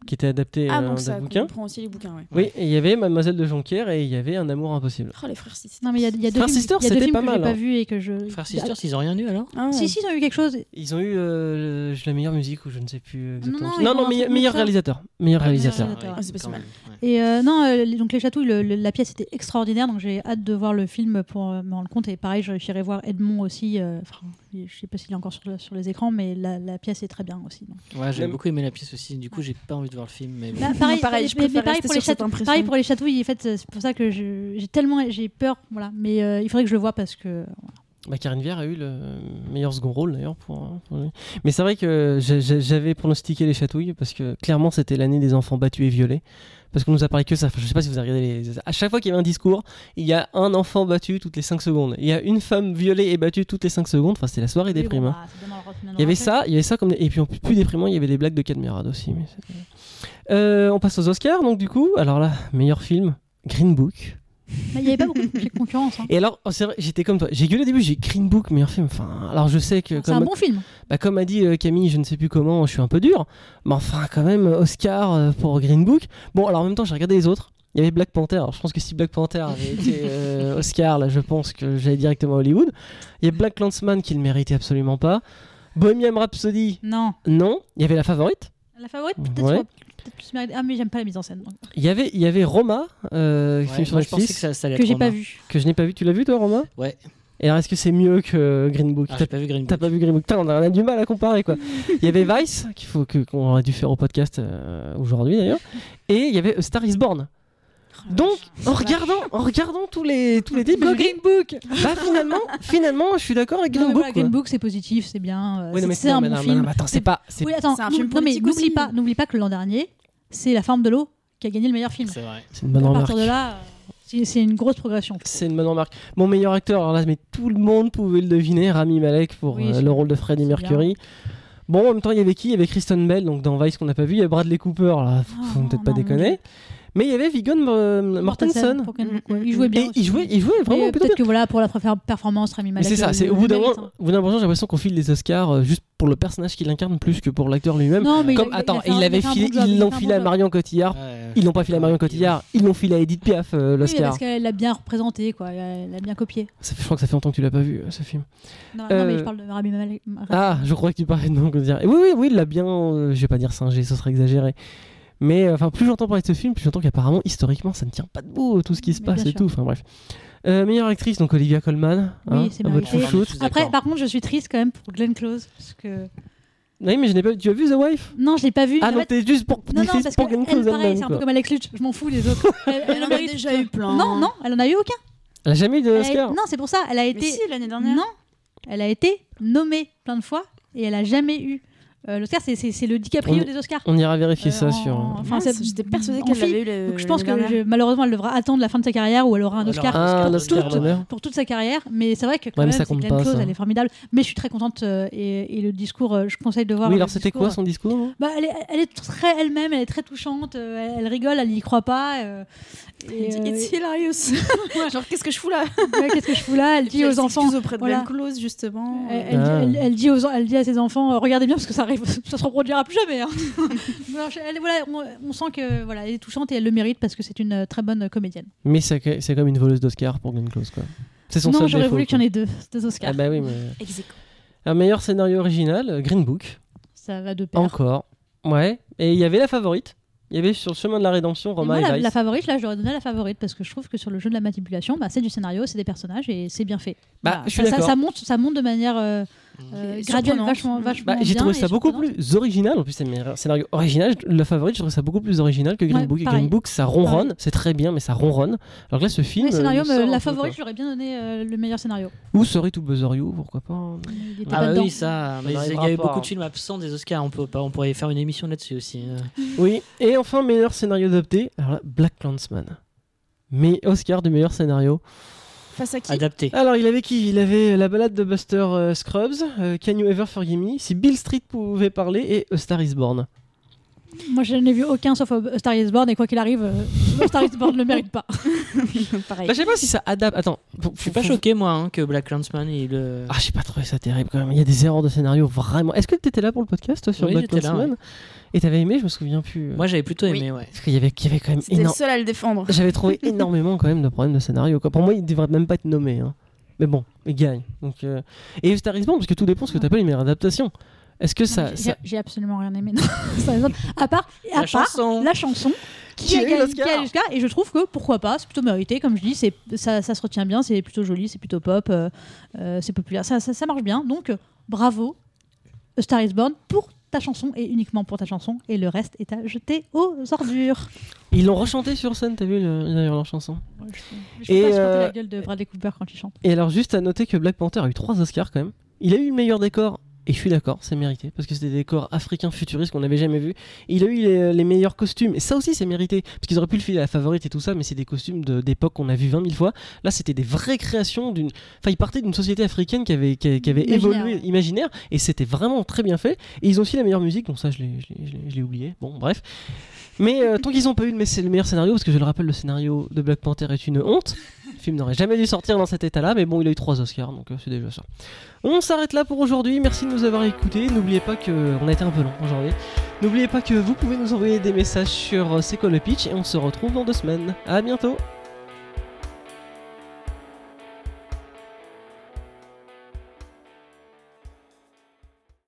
qui était adapté Ah, euh, donc d'un ça bouquin. comprend aussi les bouquins, ouais. Oui, et il y avait Mademoiselle de Jonquière et il y avait Un amour impossible. Oh, les frères Sisters. Non, mais il y a, il y a deux Frères films, Sisters, il y a deux c'était films pas que mal, j'ai pas hein. vus et que je. Frères Sisters, ils ont rien eu alors Ah, ouais. Si, si, ils ont eu quelque chose. Ils ont eu euh, la meilleure musique ou je ne sais plus exactement. non, Non, ils non, ont un meilleur, truc meilleur comme ça. réalisateur. Meilleur Ah, réalisateur. réalisateur. Ah, c'est pas si quand mal. même, ouais. Et euh, non, euh, les- donc les chatouilles, le- le- la pièce était extraordinaire, donc j'ai hâte de voir le film pour euh, me rendre compte. Et pareil, j'irai voir Edmond aussi. euh, enfin, je sais pas s'il est encore sur, le- sur les écrans, mais la, la pièce est très bien aussi. donc. Ouais, j'ai Même- beaucoup aimé la pièce aussi. Du coup, j'ai pas envie de voir le film. Mais bon. Bah, pareil, Non, pareil, je mais- mais préfère pareil rester pour les sur cette chatouilles. impression. Pareil pour les chatouilles. En fait, c'est pour ça que je- j'ai tellement j'ai peur, voilà. Mais euh, il faudrait que je le voie parce que. Bah, Karine Viard a eu le meilleur second rôle d'ailleurs pour, pour lui. Mais c'est vrai que j'ai- j'ai- j'avais pronostiqué les chatouilles parce que clairement c'était l'année des enfants battus et violés. Parce qu'on nous a parlé que ça. Enfin, je sais pas si vous avez regardé les. À chaque fois qu'il y avait un discours, il y a un enfant battu toutes les cinq secondes. Il y a une femme violée et battue toutes les cinq secondes. Enfin, c'était la soirée Oui, déprime. bon, hein. bah, c'est bien dans le- bien dans Il y avait le ça, il y avait ça comme et puis en plus, plus déprimant, il y avait des blagues de Cadmerade aussi. Mais c'était- euh, on passe aux Oscars donc du coup. Alors là, meilleur film, Green Book. Mais il n'y avait pas beaucoup de concurrence. hein. Et alors, oh, c'est vrai, j'étais comme toi. J'ai gueulé au début, j'ai Green Book, meilleur film. Enfin, alors je sais que C'est comme, un bon film. bah, comme a dit euh, Camille, je ne sais plus comment, je suis un peu dur. Mais enfin, quand même, Oscar euh, pour Green Book. Bon, alors en même temps, j'ai regardé les autres. Il y avait Black Panther. Alors, je pense que si Black Panther avait été euh, Oscar, là, je pense que j'allais directement à Hollywood. Il y a Black Clansman qui le méritait absolument pas. Bohemian Rhapsody, Non. non. Il y avait La Favorite. La favorite, peut-être Ouais. soit- peut-être plus mérité. Ah, mais j'aime pas la mise en scène. donc. Il y avait, il y avait Roma, euh, Ouais, film sur moi, je pensais Netflix, que ça, ça allait Que être j'ai pas Romain. vu. que je n'ai pas vu. Tu l'as vu toi, Roma? Ouais. Et alors, est-ce que c'est mieux que Green Book? Ah, T'as- j'ai pas vu Green T'as Book. pas vu Green Book? Putain, on a, on a du mal à comparer quoi. Il y avait Vice, qu'il faut que, qu'on aurait dû faire au podcast euh, aujourd'hui d'ailleurs. Et il y avait A Star is Born. Donc, en regardant, en regardant tous les, tous les titres, Go je me dis, Green Book. bah finalement, finalement, je suis d'accord avec Green Non, mais Book. voilà, quoi. Green Book, c'est positif, c'est bien. euh, Oui, non, mais c'est non, un mais bon non, film. non, mais attends, c'est pas. c'est- Oui, attends, C'est un nou- film non, mais politique n'oublie aussi. pas, n'oublie pas que l'an dernier, c'est La Forme de l'eau qui a gagné le meilleur film. C'est vrai. C'est une bonne À remarque. partir de là, euh, c'est c'est une grosse progression. C'est une bonne remarque. Mon meilleur acteur, alors là, mais tout le monde pouvait le deviner, Rami Malek pour Oui, euh, c'est- le rôle de Freddie c'est Mercury. Bon, en même temps, il y avait qui? Il y avait Kristen Bell, donc dans Vice qu'on n'a pas vu. Il y a Bradley Cooper, là, faut, faut Oh, peut-être pas non, déconner. mon Mais il y avait Viggo euh, Mortensen. pour Green Book, Mm, ouais. mm, Il jouait bien. Et aussi. il jouait, il jouait vraiment Mais plutôt peut-être bien. que voilà, pour la préfé- performance, Rami Mais Malek. c'est ça, le- c'est le au bout d'un mérite, moment, hein. au bout d'un moment, j'ai l'impression qu'on file les Oscars euh, juste pour le personnage qu'il incarne plus que pour l'acteur lui-même. Non, mais il a- Comme, il a- attends, il a fait un- il il a avait fait un filé, bon job, ils il a l'ont fait un filé à bon job. Marion Cotillard. Ouais. Ils l'ont pas filé à Marion Cotillard, ils l'ont filé à Edith Piaf, euh, Oui, mais l'Oscar. parce qu'elle l'a bien représenté, quoi. Elle l'a bien copié. Ça fait- je crois que ça fait longtemps que tu l'as pas vu, euh, ce film. Non, Euh, non, mais je parle de Rami Malek. Ah, je crois que tu parlais de non, dire. Et oui, oui, oui, il l'a bien. euh, je vais pas dire singé, ce serait exagéré. Mais euh, enfin, plus j'entends parler de ce film, plus j'entends qu'apparemment, historiquement, ça ne tient pas debout euh, tout ce qui se Mais passe bien et sûr. tout. Enfin bref. Euh, meilleure actrice, donc Olivia Colman. Oui, hein, c'est votre mérité. chouchoute. Je suis Après, d'accord. par contre, je suis triste quand même pour Glenn Close. Parce que... Oui, mais je n'ai pas. Tu as vu The Wife? Non, je l'ai pas vu. Ah En non, fait- t'es juste pour. non, t'es non, triste parce pour que Glenn elle, Close pareil, elle-même, c'est un quoi. peu comme Alex Lutz. Je m'en fous des autres. Elle, Elle en a mérite- déjà eu plein. Non, non, elle en a eu aucun. Elle a jamais eu Elle a- d'Oscar. Non, c'est pour ça. Elle a Mais été. si, l'année dernière. Non, elle a été nommée plein de fois et elle a jamais eu euh, l'Oscar. C'est, c'est, c'est le DiCaprio On- des Oscars. On ira vérifier Euh, ça en- sur. Enfin, Mince, c'est- j'étais persuadée en qu'elle fille. l'avait eu le- Donc je pense que l'année dernière. je- malheureusement, elle devra attendre la fin de sa carrière ou elle aura un Ou alors Oscar Ah, un pour, Oscar toute, d'honneur. pour toute sa carrière. Mais c'est vrai que quand Ouais, mais même, ça c'est compte Glenn pas, Close, ça. elle est formidable. Mais je suis très contente euh, et, et le discours, euh, je conseille de voir. Oui, le alors c'était discours. quoi son discours hein Bah, elle, est, elle est très elle-même, elle est très touchante, euh, elle, elle rigole, elle n'y croit pas. euh, et, Elle dit, euh, It's hilarious. Genre, qu'est-ce que je fous là? ouais, qu'est-ce que je fous là? Elle Et puis dit elle aux enfants. s'excuse auprès de voilà. Glenn Close, justement. Elle, Euh, elle dit- Ah. elle- elle dit aux, elle dit à ses enfants, euh, regardez bien parce que ça arrive, ça se reproduira plus jamais. hein. Alors, je- elle- voilà, on, on sent que voilà, elle est touchante et elle le mérite parce que c'est une euh, très bonne comédienne. Mais c'est c'est comme une voleuse d'Oscar pour Glenn Close, quoi. C'est son non, seul j'aurais défaut, voulu qu'il y quoi. en ait deux, deux Oscars. Ah bah oui, mais. ex aequo. Un meilleur scénario original, euh, Green Book. Ça va de pair. Encore. Ouais. Et il y avait La Favorite. Il y avait Sur le chemin de la rédemption, Et Roma moi, et la, Vice. la favorite, là, je l'aurais donné à la favorite parce que je trouve que sur le jeu de la manipulation, bah, c'est du scénario, c'est des personnages et c'est bien fait. Bah, Voilà. je suis ça, ça, d'accord. ça monte, ça monte de manière euh, euh, Et graduelle, surprenante. vachement, Mm. vachement Bah, j'ai bien trouvé et ça beaucoup surprenante. plus original. En plus, c'est un scénario original. La Favorite, je trouve ça beaucoup plus original que Green Ouais, Book. Et pareil. Green Book, ça ronronne. C'est très bien, mais ça ronronne. Alors que là, ce film. Le scénario, euh, me- sort un la peu, favorite, quoi. j'aurais bien donné euh, le meilleur scénario. Ou Sorry to Bother You, pourquoi pas. hein. Il était Ah pas bah dedans. oui, ça. Mais il y n'arrivera a eu pas, beaucoup hein. de films absents des Oscars. On peut pas. On pourrait faire une émission là-dessus aussi. euh. Oui. Et enfin, meilleur scénario adapté. Alors là, Black Clansman. Mais Oscar du meilleur scénario. Face à qui? Adapté. Alors, il avait qui? Il avait La Balade de Buster euh, Scruggs, euh, Can You Ever Forgive Me, Si Bill Street pouvait parler et A Star Is Born. Moi, je n'ai vu aucun sauf euh, Star is Born et quoi qu'il arrive, euh, Star is Born ne le mérite pas. Pareil. Bah, je sais pas si ça adapte. Attends, faut- Je suis faut- pas faut- choqué, moi, hein, que Black Clansman, il. euh, Ah, j'ai pas trouvé ça terrible quand même. Il y a des erreurs de scénario vraiment. Est-ce que t'étais là pour le podcast toi, sur Oui, Black j'étais là, Clansman Et t'avais aimé, je me souviens plus. Moi, j'avais plutôt Oui. aimé, ouais. Parce qu'il y avait, qu'il y avait quand même C'était le énorme. seul à le défendre. J'avais trouvé énormément quand même de problèmes de scénario. Quoi. Pour moi, il devrait même pas être nommé. Hein. Mais bon, il gagne. Donc, euh... Et Star is Born, parce que tout dépend de ce que t'appelles une meilleure adaptation. Est-ce que ça. J'ai- ça... J'ai absolument rien aimé. Non. Star is Born. À part, à La part chanson. la chanson qui Qui a a eu gagné l'Oscar. qui a eu l'Oscar, et je trouve que pourquoi pas, c'est plutôt mérité. Comme je dis, c'est ça, ça se retient bien, c'est plutôt joli, c'est plutôt pop, euh, euh, c'est populaire, ça, ça, ça marche bien. Donc euh, bravo, A Star is Born pour ta chanson et uniquement pour ta chanson, et le reste est à jeter aux ordures. Ils l'ont rechanté sur scène, t'as vu le... d'ailleurs leur chanson. Je Et, peux pas supporter euh, la gueule de Bradley Cooper quand il chante. Et alors, juste à noter que Black Panther a eu trois Oscars quand même. Il a eu le meilleur décor. Et je suis d'accord, c'est mérité, parce que c'était des décors africains futuristes qu'on n'avait jamais vus. Et il a eu les, les meilleurs costumes, et ça aussi c'est mérité, parce qu'ils auraient pu le filer à la favorite et tout ça, mais c'est des costumes de- d'époque qu'on a vu vingt mille fois. Là, c'était des vraies créations d'une. Enfin, ils partaient d'une société africaine qui avait, qui, qui avait Imaginaire, évolué, ouais. imaginaire, et c'était vraiment très bien fait. Et ils ont aussi la meilleure musique, donc ça, je l'ai, je l'ai- je l'ai- je l'ai oublié. Bon, bref. Mais euh, tant qu'ils n'ont pas eu, mais c'est le meilleur scénario, parce que je le rappelle, le scénario de Black Panther est une honte. Le film n'aurait jamais dû sortir dans cet état-là, mais bon, il a eu trois Oscars, donc euh, c'est déjà ça. On s'arrête là pour aujourd'hui. Merci de nous avoir écoutés. N'oubliez pas que on a été un peu long aujourd'hui. N'oubliez pas que vous pouvez nous envoyer des messages sur euh, C'est quoi le pitch, et on se retrouve dans deux semaines. À bientôt.